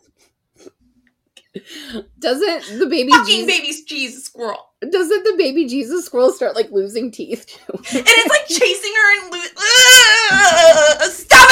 Doesn't the baby Fucking Jesus, baby Jesus squirrel. Doesn't the baby Jesus squirrel start like losing teeth too? And it's like chasing her and lo- uh, stop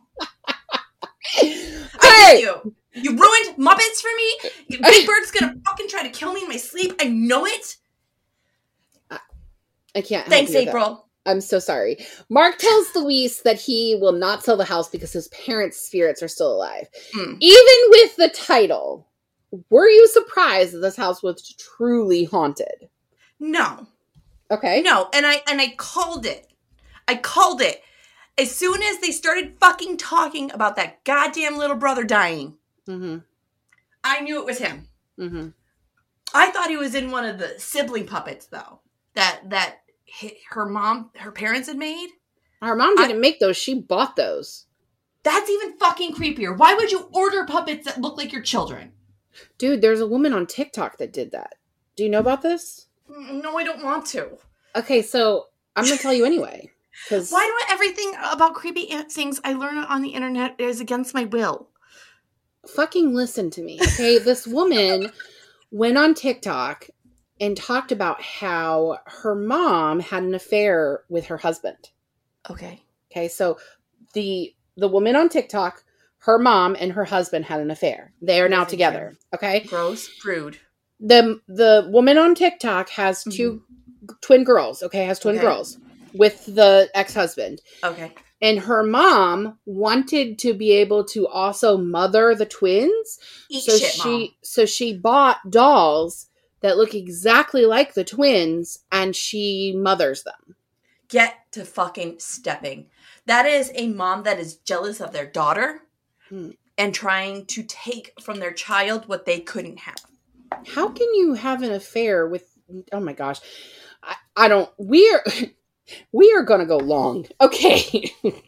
it! I hate you. You ruined Muppets for me. Big Bird's gonna fucking try to kill me in my sleep. I know it. I, I can't. Thanks, help you April. I'm so sorry. Mark tells Luis that he will not sell the house because his parents' spirits are still alive. Mm. Even with the title, were you surprised that this house was truly haunted? No. Okay. No, and I and I called it. I called it. As soon as they started fucking talking about that goddamn little brother dying, mm-hmm. I knew it was him. Mm-hmm. I thought he was in one of the sibling puppets, though. That that her mom, her parents had made. Her mom didn't I, make those. She bought those. That's even fucking creepier. Why would you order puppets that look like your children? Dude, there's a woman on TikTok that did that. Do you know about this? No, I don't want to. Okay, so I'm going to tell you anyway. Cause why do everything about creepy things I learn on the internet is against my will? Fucking listen to me, okay? This woman went on TikTok and talked about how her mom had an affair with her husband. Okay. Okay, so the the woman on TikTok, her mom and her husband had an affair. They are now together. Okay? Gross. Rude. The the woman on TikTok has two mm-hmm. twin girls, okay? Has twin okay. girls with the ex-husband. Okay. And her mom wanted to be able to also mother the twins. Eat so shit, she Mom. so she bought dolls that look exactly like the twins and she mothers them. Get to fucking stepping. That is a mom that is jealous of their daughter hmm. and trying to take from their child what they couldn't have. How can you have an affair with, oh my gosh. I, I don't, we're, we are going to go long. Okay.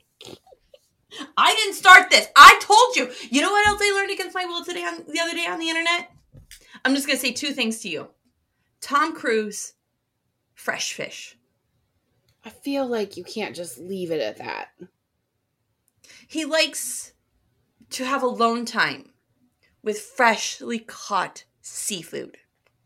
I didn't start this. I told you. You know what else I learned against my will today on the other day on the internet? I'm just going to say two things to you. Tom Cruise, fresh fish. I feel like you can't just leave it at that. He likes to have alone time with freshly caught seafood.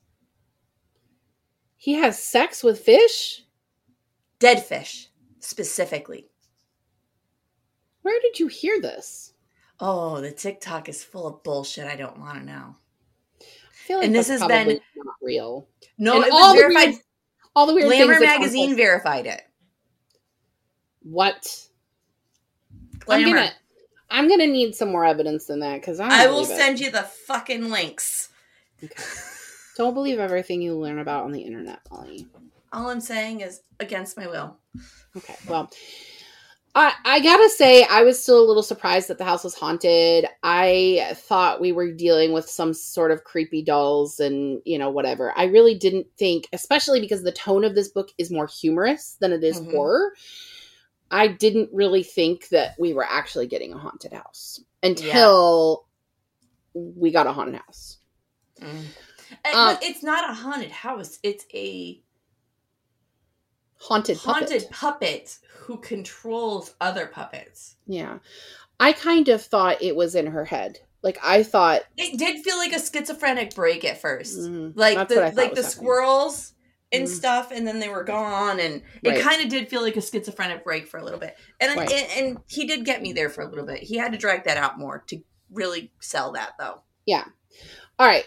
He has sex with fish? Dead fish, specifically. Where did you hear this? Oh, the TikTok is full of bullshit I don't want to know. I feel like and this has been not real. No, and it all was verified. The weird, all the weird Glamour things magazine verified it. What? Glamour. I'm gonna, I'm gonna need some more evidence than that because I. I will send it. you the fucking links. Okay. Don't believe everything you learn about on the internet, Molly. All I'm saying is against my will. Okay. Well, I, I gotta say, I was still a little surprised that the house was haunted. I thought we were dealing with some sort of creepy dolls and, you know, whatever. I really didn't think, especially because the tone of this book is more humorous than it is mm-hmm. horror. I didn't really think that we were actually getting a haunted house until yeah. we got a haunted house. Mm. And, um, but it's not a haunted house. It's a haunted haunted puppet. puppet who controls other puppets. Yeah. I kind of thought it was in her head. Like, I thought it did feel like a schizophrenic break at first. Mm, like the like the happening. squirrels and mm. stuff, and then they were gone, and it right. kind of did feel like a schizophrenic break for a little bit. And, right. and and he did get me there for a little bit. He had to drag that out more to really sell that, though. Yeah. All right.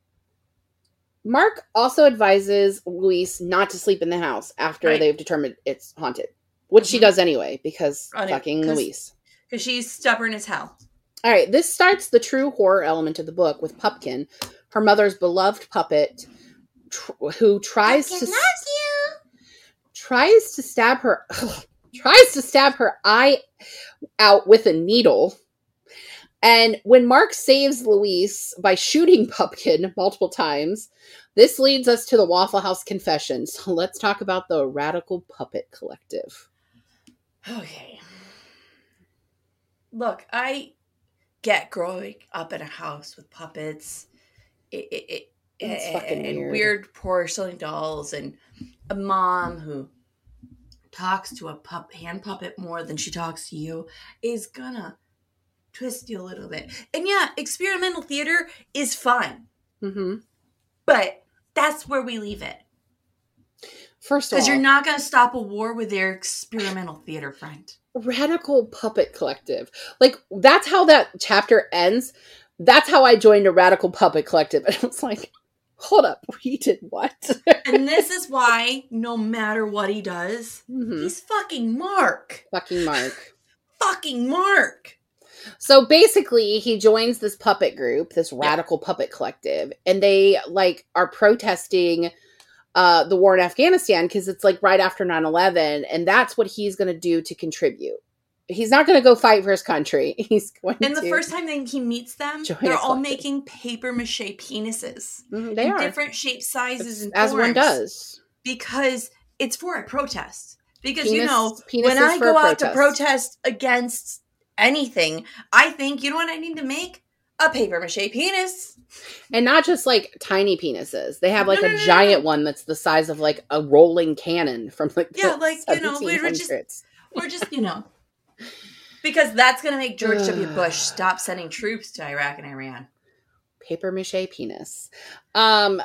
Mark also advises Louise not to sleep in the house after right. they've determined it's haunted. Which mm-hmm. she does anyway, because Running, fucking cause, Louise. Because she's stubborn as hell. All right, this starts the true horror element of the book with Pupkin, her mother's beloved puppet, tr- who tries Pupkin to loves you. tries to stab her ugh, tries to stab her eye out with a needle. And when Mark saves Louise by shooting Pupkin multiple times, this leads us to the Waffle House confession. So let's talk about the Radical Puppet Collective. Okay. Look, I get growing up in a house with puppets it, it, it, it's and, fucking and weird. weird porcelain dolls and a mom who talks to a pup hand puppet more than she talks to you is gonna twist you a little bit. And yeah, experimental theater is fun. Mm-hmm. But that's where we leave it. First of all, because you're not going to stop a war with their experimental theater friend. Radical Puppet Collective. Like, that's how that chapter ends. That's how I joined a Radical Puppet Collective. And I was like, hold up, he did what? And this is why, no matter what he does, mm-hmm. he's fucking Mark. Fucking Mark. Fucking Mark. So basically, he joins this puppet group, this Radical yeah. Puppet Collective, and they, like, are protesting uh, the war in Afghanistan because it's, like, right after nine eleven, and that's what he's going to do to contribute. He's not going to go fight for his country. He's going and to... And the first time that he meets them, they're all making papier-mâché penises. Mm-hmm, they in are. different shapes, sizes, it's, and as forms. As one does. Because it's for a protest. Because, Penis, you know, when I go out to protest against anything, I think, you know what I need to make? A papier-mâché penis. And not just, like, tiny penises. They have, like, no, a no, no, giant no. one that's the size of, like, a rolling cannon from, like, yeah, the like, you know, we're just, we're just, you know. Because that's going to make George W. Bush stop sending troops to Iraq and Iran. Papier-mâché penis. Um,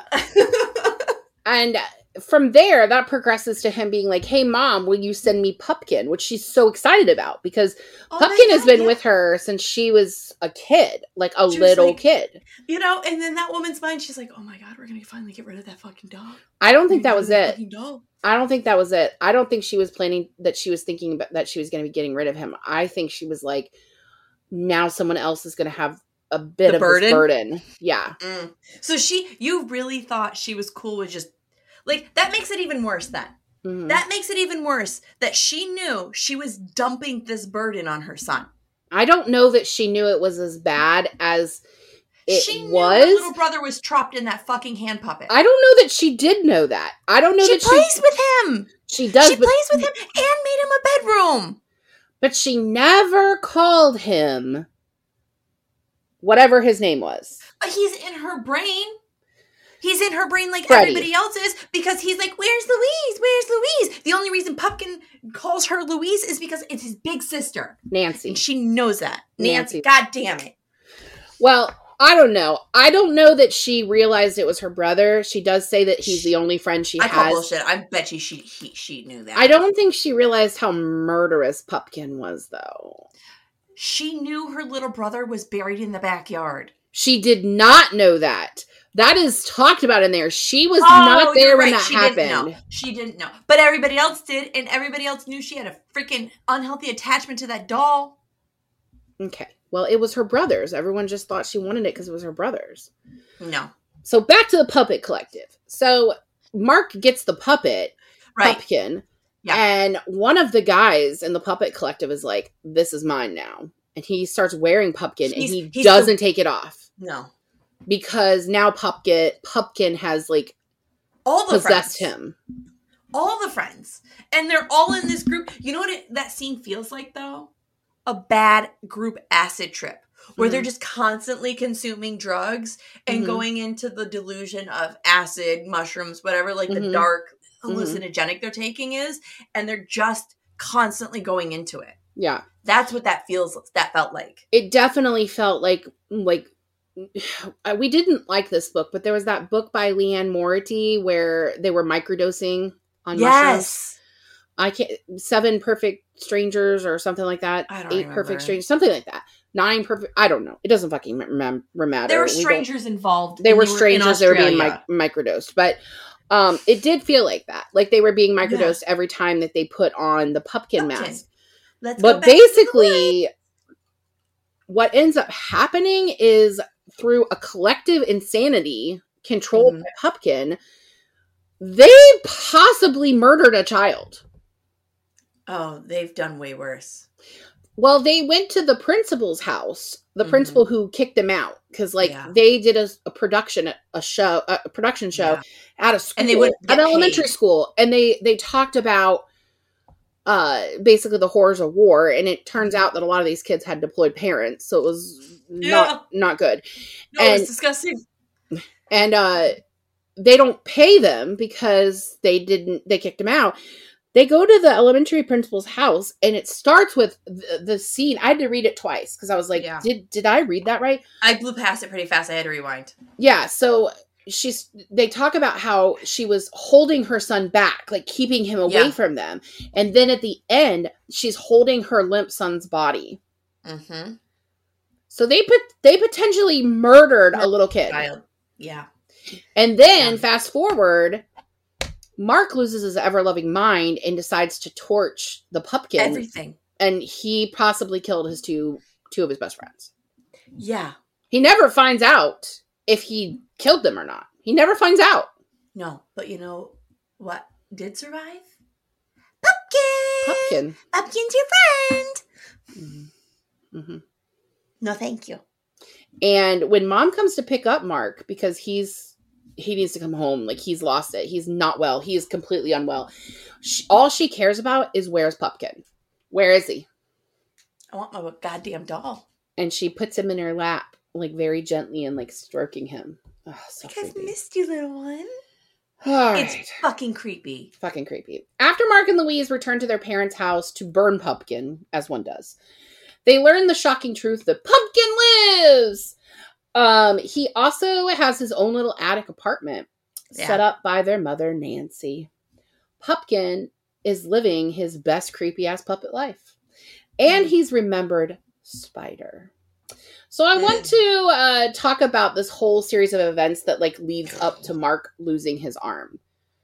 and from there, that progresses to him being like, hey, Mom, will you send me Pupkin? Which she's so excited about because oh Pupkin God, has been yeah. with her since she was a kid, like a she little like, kid. You know, and then that woman's mind, she's like, oh my God, we're going to finally get rid of that fucking dog. I don't think that was it. I don't think that was it. I don't think she was planning that she was thinking about that she was going to be getting rid of him. I think she was like, now someone else is going to have a bit the of burden? This burden. Yeah. Mm. So she, you really thought she was cool with just, like, that makes it even worse then. Mm-hmm. That makes it even worse that she knew she was dumping this burden on her son. I don't know that she knew it was as bad as it she knew was. Her little brother was trapped in that fucking hand puppet. I don't know that she did know that. I don't know she that plays she... with him. She does. She but, plays with him and made him a bedroom. But she never called him whatever his name was. But he's in her brain. He's in her brain like Freddie. Everybody else is because he's like, where's Louise? Where's Louise? The only reason Pupkin calls her Louise is because it's his big sister. Nancy. And she knows that. Nancy. Nancy. God damn it. Well, I don't know. I don't know that she realized it was her brother. She does say that he's the only friend she I has. I call bullshit. I bet you she, he, she knew that. I don't think she realized how murderous Pupkin was, though. She knew her little brother was buried in the backyard. She did not know that. That is talked about in there. She was oh, not there when right. that she happened. Didn't know. She didn't know. But everybody else did, and everybody else knew she had a freaking unhealthy attachment to that doll. Okay. Well, it was her brother's. Everyone just thought she wanted it because it was her brother's. No. So back to the Puppet Collective. So Mark gets the puppet, right. Pupkin, Yeah. And one of the guys in the Puppet Collective is like, this is mine now. And he starts wearing Pupkin He's- and he he's doesn't the- take it off. No. Because now Pupkin, Pupkin has like all the possessed friends. him. All the friends. And they're all in this group. You know what it, that scene feels like, though? A bad group acid trip. Where mm-hmm. they're just constantly consuming drugs and mm-hmm. going into the delusion of acid, mushrooms, whatever, like mm-hmm. the dark hallucinogenic mm-hmm. they're taking is. And they're just constantly going into it. Yeah. That's what that feels, that felt like. It definitely felt like, like, we didn't like this book, but there was that book by Leanne Mority where they were microdosing on yes. mushrooms. I can't, Seven Perfect Strangers or something like that. I don't Eight remember. Perfect Strangers, something like that. Nine Perfect, I don't know. It doesn't fucking rem- matter. There were strangers we involved. They were strangers. They were being mi- microdosed. But um, it did feel like that. Like they were being microdosed yeah. every time that they put on the Pupkin, Pupkin. mask. Let's but basically, what ends up happening is through a collective insanity controlled mm-hmm. by Pupkin, they possibly murdered a child. Oh, they've done way worse. Well, they went to the principal's house, the mm-hmm. principal who kicked them out, because like yeah. they did a, a production, a show, a production show yeah. at a school, and they would at elementary school, and they they talked about uh basically the horrors of war, and it turns out that a lot of these kids had deployed parents, so it was not yeah. not good. No, and, it's disgusting. And uh they don't pay them because they didn't. They kicked them out. They go to the elementary principal's house, and it starts with the, the scene. I had to read it twice because I was like, yeah. "Did did I read that right?" I blew past it pretty fast. I had to rewind. Yeah, so she's. They talk about how she was holding her son back, like keeping him away yeah. from them, and then at the end, she's holding her limp son's body. Mm-hmm. So they put they potentially murdered a little kid. Child. Yeah, and then yeah. fast forward. Mark loses his ever-loving mind and decides to torch the Pupkin. Everything. And he possibly killed his two two of his best friends. Yeah. He never finds out if he killed them or not. He never finds out. No, but you know what did survive? Pupkin! Pupkin. Pupkin's your friend! Mm-hmm. Mm-hmm. No, thank you. And when Mom comes to pick up Mark, because he's he needs to come home. Like, he's lost it. He's not well. He is completely unwell. She, all she cares about is where's Pupkin? Where is he? I want my goddamn doll. And she puts him in her lap, like, very gently and, like, stroking him. Oh, so like, I've creepy. missed you, little one. All it's right. fucking creepy. Fucking creepy. After Mark and Louise return to their parents' house to burn Pupkin, as one does, they learn the shocking truth that Pupkin lives! Um, he also has his own little attic apartment yeah. set up by their mother, Nancy. Pupkin is living his best creepy ass puppet life. And he's remembered Spider. So I want to uh, talk about this whole series of events that like leads up to Mark losing his arm.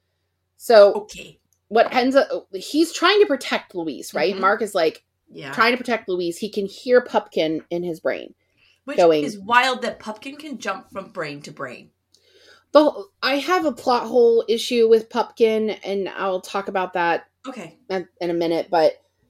So okay. what ends up, he's trying to protect Louise, right? Mm-hmm. Mark is like yeah. trying to protect Louise. He can hear Pupkin in his brain. Which going, is wild that Pupkin can jump from brain to brain. The, I have a plot hole issue with Pupkin, and I'll talk about that okay. in, in a minute. But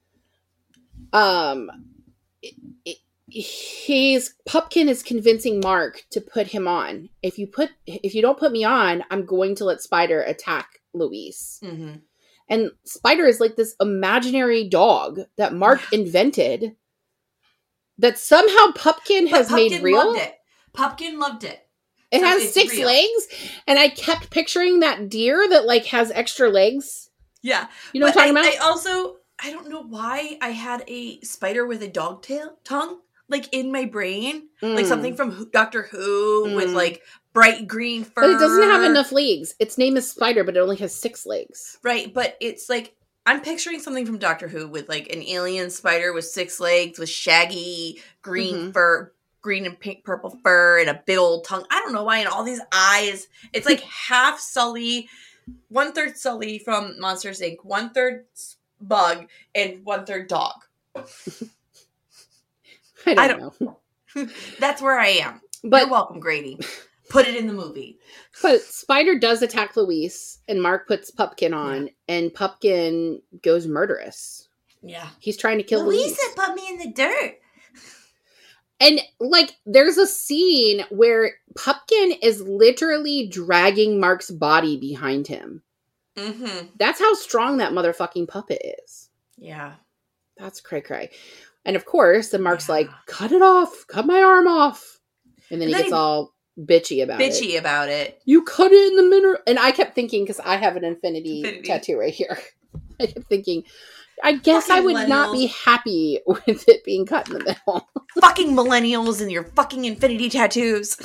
um, it, it, he's Pupkin is convincing Mark to put him on. If you put, if you don't put me on, I'm going to let Spider attack Louise. Mm-hmm. And Spider is like this imaginary dog that Mark invented. That somehow Pupkin has Pupkin made real. Loved it. Pupkin loved it. It so has six real. legs, and I kept picturing that deer that like has extra legs. Yeah, you know but what I'm talking I, about. I also I don't know why I had a spider with a dog tail tongue like in my brain, mm. like something from Doctor Who mm. with like bright green fur. But it doesn't have enough legs. Its name is Spider, but it only has six legs. Right, but it's like. I'm picturing something from Doctor Who with like an alien spider with six legs with shaggy green mm-hmm. fur, green and pink purple fur and a big old tongue. I don't know why. And all these eyes. It's like half Sully, one third Sully from Monsters Incorporated, one third bug, and one third dog. I don't, I don't know. That's where I am. But, You're welcome, Grady. Put it in the movie. But Spider does attack Luis, and Mark puts Pupkin on, yeah. and Pupkin goes murderous. Yeah. He's trying to kill Luis. Luisa put me in the dirt. And, like, there's a scene where Pupkin is literally dragging Mark's body behind him. Mm-hmm. That's how strong that motherfucking puppet is. Yeah. That's cray-cray. And, of course, then Mark's yeah. like, cut it off. Cut my arm off. And then and he then gets he, all bitchy about bitchy it. Bitchy about it. You cut it in the middle. And I kept thinking, because I have an infinity, infinity tattoo right here. I kept thinking... I guess fucking I would not be happy with it being cut in the middle. Fucking millennials and your fucking infinity tattoos.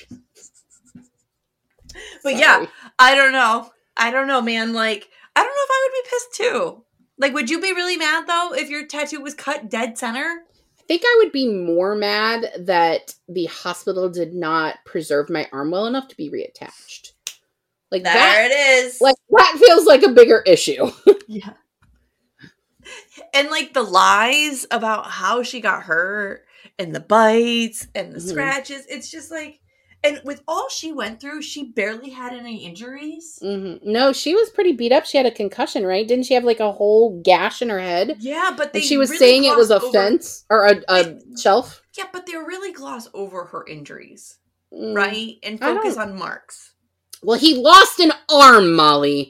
But Sorry. yeah, I don't know. I don't know, man. Like, I don't know if I would be pissed too. Like, would you be really mad though if your tattoo was cut dead center? I think I would be more mad that the hospital did not preserve my arm well enough to be reattached. Like there that, it is. Like that feels like a bigger issue. Yeah. And, like, the lies about how she got hurt and the bites and the mm-hmm. scratches, it's just, like... And with all she went through, she barely had any injuries. Mm-hmm. No, she was pretty beat up. She had a concussion, right? Didn't she have, like, a whole gash in her head? Yeah, but they and she was really saying it was a over... fence or a, a they... shelf? Yeah, but they really gloss over her injuries, mm. right? And focus on Mark's. Well, he lost an arm, Molly.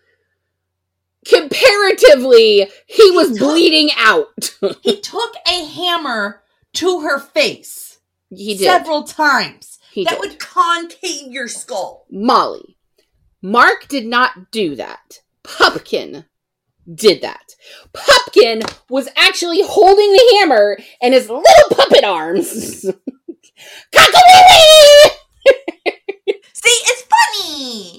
Comparatively, he, he was took, bleeding out. He took a hammer to her face. He did. Several times. He that did. would concave your skull. Molly, Mark did not do that. Pupkin did that. Pupkin was actually holding the hammer in his little puppet arms. Cock-a-wee-wee! See, it's funny.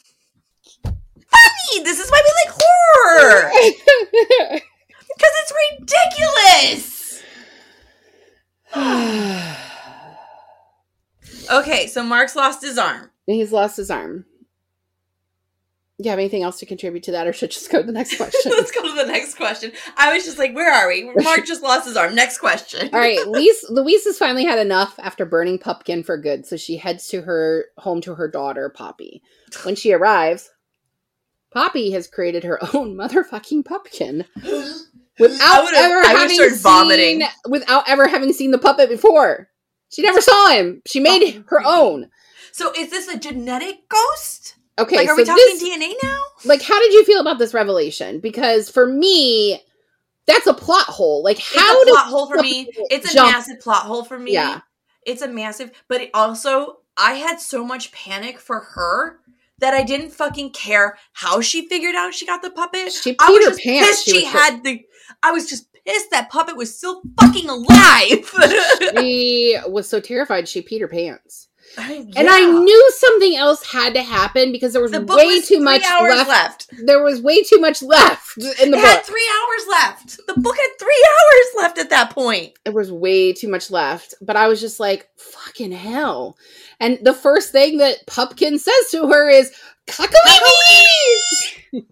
Funny! This is why we like horror! Because it's ridiculous! Okay, so Mark's lost his arm. He's lost his arm. Do you have anything else to contribute to that, or should I just go to the next question? Let's go to the next question. I was just like, where are we? Mark just lost his arm. Next question. All right, Louise, Louise has finally had enough after burning Pupkin for good, so she heads to her home to her daughter, Poppy. When she arrives, Poppy has created her own motherfucking Pupkin without ever having seen vomiting. without ever having seen the puppet before. She never saw him. She made oh, her own. So is this a genetic ghost? Okay, like, are so we talking this, D N A now? Like, how did you feel about this revelation? Because for me, that's a plot hole. Like, how it's a plot hole for me. It's a jump? massive plot hole for me. Yeah, it's a massive. But it also, I had so much panic for her that I didn't fucking care how she figured out she got the puppet. She peed I was her just pants. Pissed she, she had put- the. I was just pissed that puppet was still fucking alive. She was so terrified she peed her pants. I, yeah. And I knew something else had to happen because there was the book way was too three much hours left. left. There was way too much left in the it book. It had three hours left. The book had three hours left at that point. There was way too much left. But I was just like, fucking hell. And the first thing that Pupkin says to her is, cock-a-wee-wee!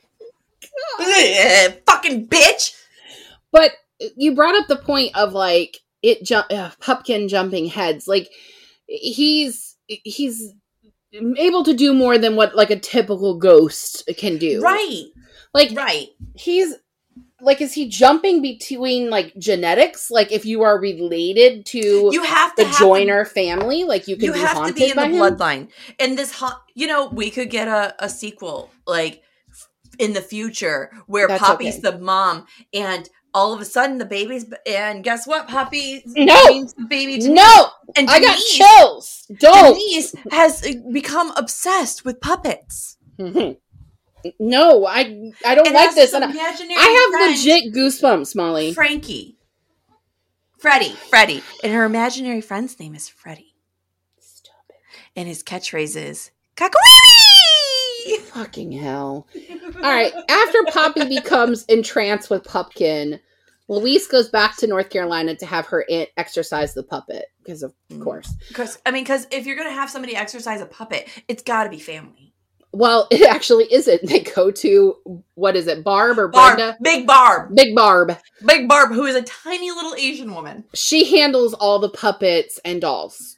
Fucking bitch! But you brought up the point of, like, it jump uh, Pupkin jumping heads. Like, he's he's able to do more than what, like, a typical ghost can do. Right. Like, right. He's, like, is he jumping between, like, genetics? Like, if you are related to you have to the have Joyner to, family, like, you can you be have haunted to be in by the him? bloodline. And this, ha- you know, we could get a, a sequel, like, in the future, where That's Poppy's okay. the mom, and all of a sudden the baby's, and guess what? Poppy no! names the baby Denise. No! And Denise, I got chills! Don't! Denise has become obsessed with puppets. Mm-hmm. No, I I don't and like this. And I, I have friend, legit goosebumps, Molly. Frankie. Freddie. Freddie. And her imaginary friend's name is Freddie. Stop it. And his catchphrase is, cock-a-wee! Fucking hell. All right. After Poppy becomes entranced with Pupkin, Louise goes back to North Carolina to have her aunt exercise the puppet. Because, of course. Because, I mean, because if you're going to have somebody exercise a puppet, it's got to be family. Well, it actually isn't. They go to, what is it, Barb or Barb. Brenda? Big Barb. Big Barb. Big Barb, who is a tiny little Asian woman. She handles all the puppets and dolls.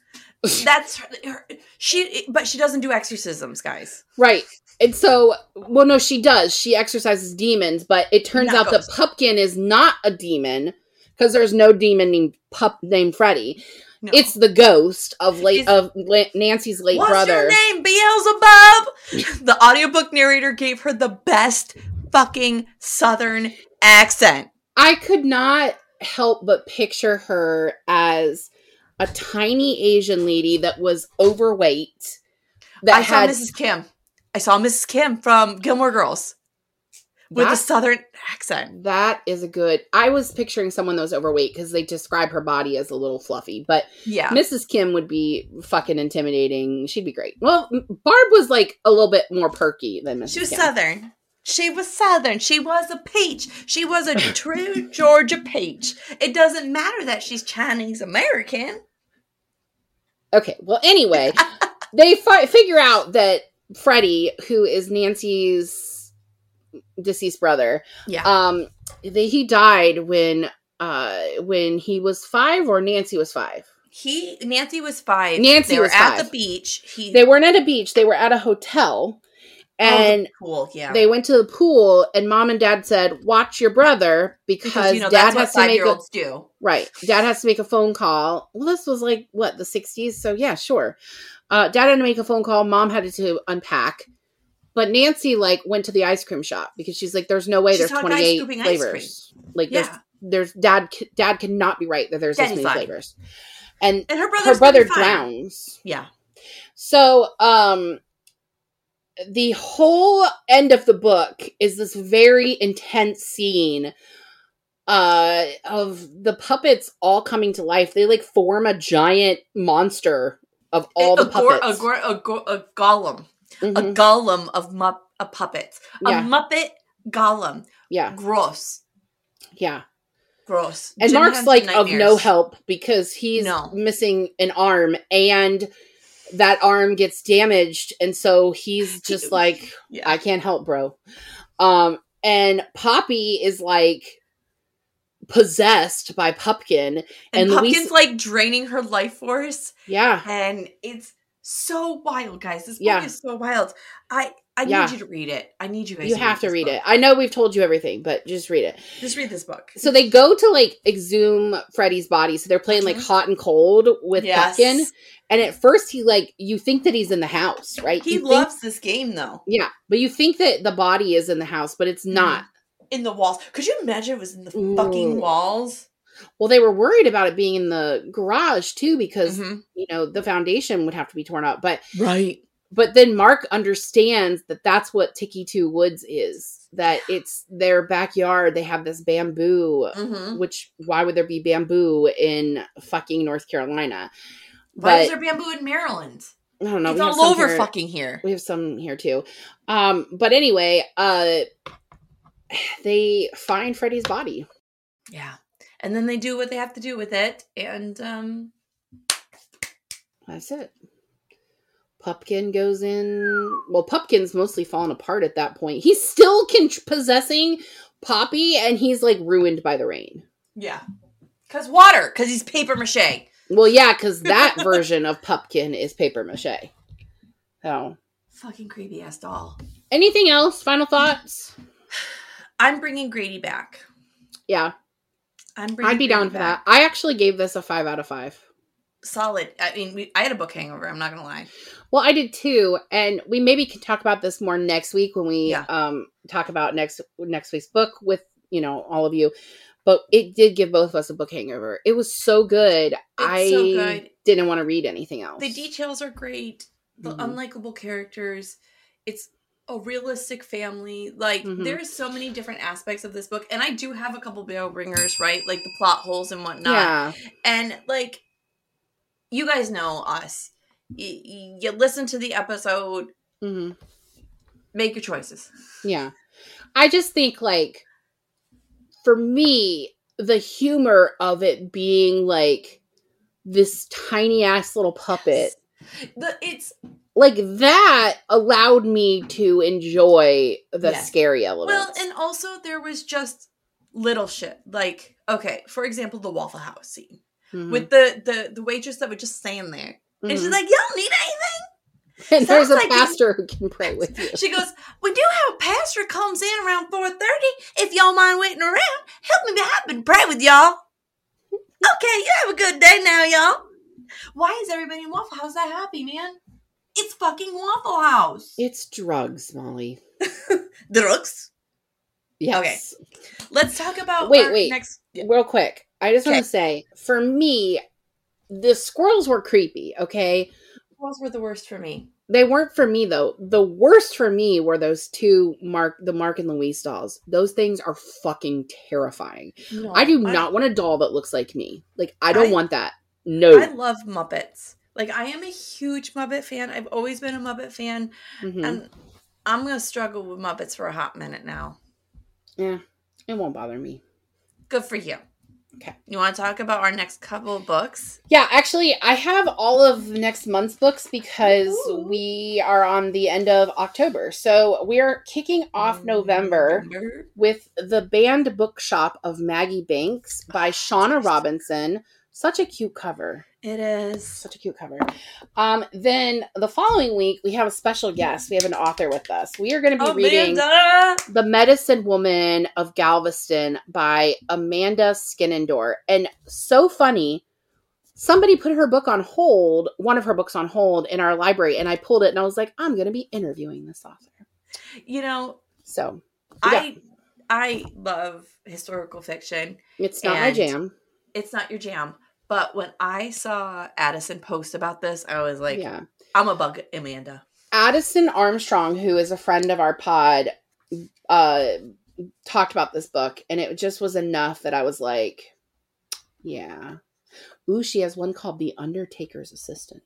That's her, she, but she doesn't do exorcisms, guys. Right. And so, well, no, she does. She exorcises demons, but it turns Not out ghosts. that Pupkin is not a demon because there's no demon named Pup named Freddy. No. It's the ghost of late It's, of La- Nancy's late what's brother. What's your name, Beelzebub? The audiobook narrator gave her the best fucking Southern accent. I could not help but picture her as a tiny Asian lady that was overweight. That I had, saw Missus Kim. I saw Missus Kim from Gilmore Girls with that, a Southern accent. That is a good... I was picturing someone that was overweight because they describe her body as a little fluffy. But yeah, Missus Kim would be fucking intimidating. She'd be great. Well, Barb was like a little bit more perky than Missus She was Kim. Southern. She was Southern. She was a peach. She was a true Georgia peach. It doesn't matter that she's Chinese American. Okay, well, anyway, they fi- figure out that Freddie, who is Nancy's deceased brother, yeah, um, they, he died when uh when he was five, or Nancy was five. He Nancy was five. Nancy they were was at five. the beach. He they weren't at a beach. They were at a hotel, and oh, the pool. Yeah, they went to the pool. And Mom and Dad said, "Watch your brother because, because you know Dad that's has what to make a five-year-olds do." Right. Dad has to make a phone call. Well, this was like, what, the sixties? So, yeah, sure. Uh, Dad had to make a phone call. Mom had to unpack. But Nancy, like, went to the ice cream shop because she's like, there's no way She's there's how guys twenty-eight scooping ice flavors. Like, Yeah. there's, there's, Dad Dad cannot be right that there's Daddy's this many fine. flavors. And, And her, her brother fine. drowns. Yeah. So, um... the whole end of the book is this very intense scene uh, of the puppets all coming to life. They like form a giant monster of all a, the a gore, puppets. a, gore, a, gore, a golem. Mm-hmm. A golem of mu- a puppets. Yeah. A Muppet golem. Yeah. Gross. Yeah. Gross. And Jim Mark's has like nightmares. of no help because he's No. missing an arm, and that arm gets damaged, and so he's just like, yeah. I can't help, bro. Um, and Poppy is like possessed by Pupkin, And, and Pumpkin's Louise, like draining her life force. yeah, And it's so wild, guys. This book Yeah. is so wild. I I need Yeah. you to read it. I need you guys you to have to this read book. it. I know we've told you everything, but just read it. Just read this book. So they go to like exhume Freddy's body. So they're playing like Mhm. hot and cold with Yes. Pupkin. And at first he like, you think that he's in the house, right? He you think, loves this game though. yeah, but you think that the body is in the house, but it's not. In the walls. Could you imagine if it was in the Ooh. fucking walls? Well, they were worried about it being in the garage too, because Mhm. you know the foundation would have to be torn up. But Right. but then Mark understands that that's what Tiki Two Woods is. That it's their backyard. They have this bamboo. Mm-hmm. Which why would there be bamboo in fucking North Carolina? Why But is there bamboo in Maryland? I don't know. It's we have all some over here- fucking here. We have some here too. Um, but anyway, uh, they find Freddy's body. Yeah. And then they do what they have to do with it. And um That's it. Pupkin goes in. Well, Pupkin's mostly fallen apart at that point. He's still con- possessing Poppy, and he's like ruined by the rain. yeah. Cause water, cause he's paper mache. Well, yeah, because that version of Pupkin is paper mache. So, Fucking creepy ass doll. anything else? Final thoughts? I'm bringing Grady back. Yeah, I'm bringing I'd be Grady down for back. that. I actually gave this a five out of five. Solid. I mean, we, I had a book hangover. I'm not gonna lie. Well, I did too, and we maybe can talk about this more next week when we Yeah. um talk about next next week's book with you know all of you. But it did give both of us a book hangover. It was so good. I so good. didn't want to read anything else. The details are great. The Mhm. unlikable characters. It's a realistic family. Like Mhm. there's so many different aspects of this book, and I do have a couple bell ringers, right? Like the plot holes and whatnot. Yeah. And like, you guys know us. Y- you listen to the episode, hmm make your choices. Yeah. I just think like for me, the humor of it being like this tiny ass little puppet. The it's Like that allowed me to enjoy the Yes. scary elements. well, and also there was just little shit. Like, okay, for example, the Waffle House scene Mhm. with the the the waitress that would just stand there Mm-hmm. And she's like, y'all need anything? And Sounds there's a like pastor who can pray with you. She goes, we do have a pastor comes in around four thirty. If y'all mind waiting around, help me be happy to pray with y'all. Okay, you have a good day now, y'all. Why is everybody in Waffle House that happy, man? It's fucking Waffle House. It's drugs, Molly. Drugs? Yes. Okay. Let's talk about wait, our wait. next... Real quick. I just okay. want to say, for me, the squirrels were creepy, okay? Squirrels were the worst for me. They weren't for me, though. The worst for me were those two Mark, the Mark and Louise dolls. Those things are fucking terrifying. No, I do I, not want a doll that looks like me. Like, I don't I, want that. No. I love Muppets. Like, I am a huge Muppet fan. I've always been a Muppet fan. Mm-hmm. And I'm going to struggle with Muppets for a hot minute now. Yeah, it won't bother me. Good for you. Okay. You want to talk about our next couple of books? Yeah, actually, I have all of next month's books because Ooh. we are on the end of October. So we're kicking off November, November with The Banned Bookshop of Maggie Banks by Shauna Robinson. Such a cute cover. It is. Such a cute cover. Um, then the following week, we have a special guest. We have an author with us. We are going to be Amanda. reading The Medicine Woman of Galveston by Amanda Skinendor. And so funny, somebody put her book on hold, one of her books on hold in our library, and I pulled it and I was like, I'm going to be interviewing this author. You know, so yeah. I I love historical fiction. It's not my jam. It's not your jam. But when I saw Addison post about this, I was like, yeah. I'm a bug Amanda. Addison Armstrong, who is a friend of our pod, uh, talked about this book, and it just was enough that I was like, yeah. Ooh, she has one called The Undertaker's Assistant.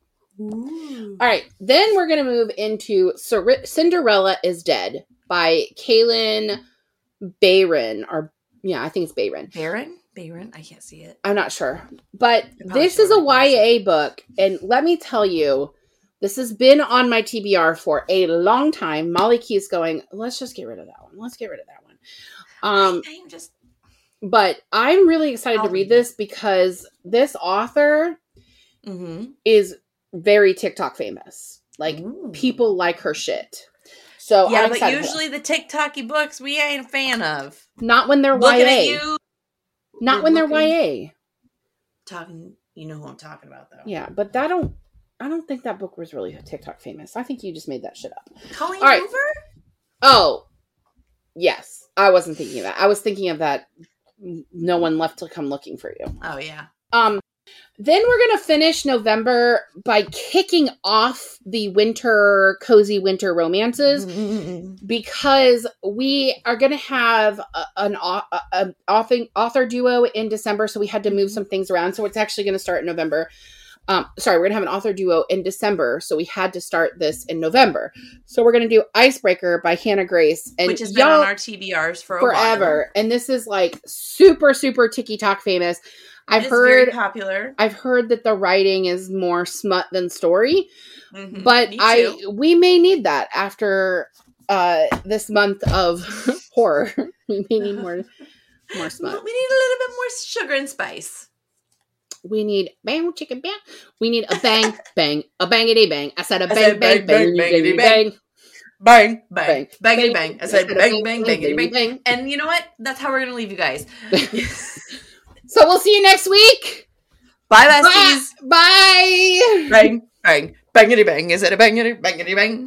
Ooh. All right, then we're going to move into Cer- Cinderella is Dead by Kaylin Bayron, or yeah, I think it's Bayron. Bayron? Bayron? I can't see it. I'm not sure. But this is a Y A book. And let me tell you, this has been on my T B R for a long time. Molly keeps going, let's just get rid of that one. Let's get rid of that one. Um, I'm just... But I'm really excited I'll to read this because this author mm-hmm. is very TikTok famous. Like, Ooh. people like her shit. So yeah, I'm but usually the TikToky books we ain't a fan of. Not when they're Looking Y A. At you, Not when they're Y A. Talking, you know who I'm talking about, though. Yeah, but that don't. I don't think that book was really TikTok famous. I think you just made that shit up. Colleen All right. Hoover? Oh, yes. I wasn't thinking of that. I was thinking of that. No one left to come looking for you. Oh yeah. Um. Then we're going to finish November by kicking off the winter, cozy winter romances mm-hmm. because we are going to have a, an a, a author, author duo in December. So we had to move some things around. So it's actually going to start in November. Um, sorry, we're going to have an author duo in December. So we had to start this in November. So we're going to do Icebreaker by Hannah Grace. And Which has been on our T B Rs for a forever. while. And this is like super, super TikTok famous. I've heard very popular. I've heard that the writing is more smut than story, mm-hmm. but I we may need that after uh, this month of horror. We may need more more smut. We need a little bit more sugar and spice. We need bang chicken bang. We need a bang bang a bangity bang. I said a bang I said bang bang bangity bang. Bang, bang, bang, bangity bang. I said bang, bang, bangity bang. And you know what? That's how we're going to leave you guys. So we'll see you next week. Bye, besties. Bye. Bang, bang, bangity bang. Is it a bangity, bangity bang?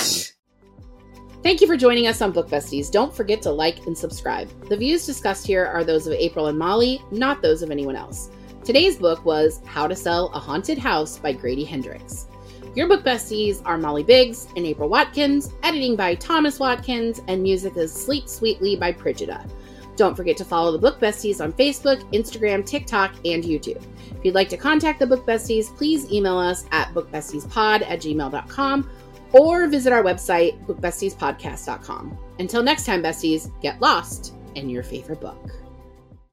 Thank you for joining us on Book Besties. Don't forget to like and subscribe. The views discussed here are those of April and Molly, not those of anyone else. Today's book was How to Sell a Haunted House by Grady Hendrix. Your Book Besties are Molly Biggs and April Watkins, editing by Thomas Watkins, and music is Sleep Sweetly by Prigida. Don't forget to follow the Book Besties on Facebook, Instagram, TikTok, and YouTube. If you'd like to contact the Book Besties, please email us at bookbestiespod at gmail dot com or visit our website, book besties podcast dot com. Until next time, besties, get lost in your favorite book.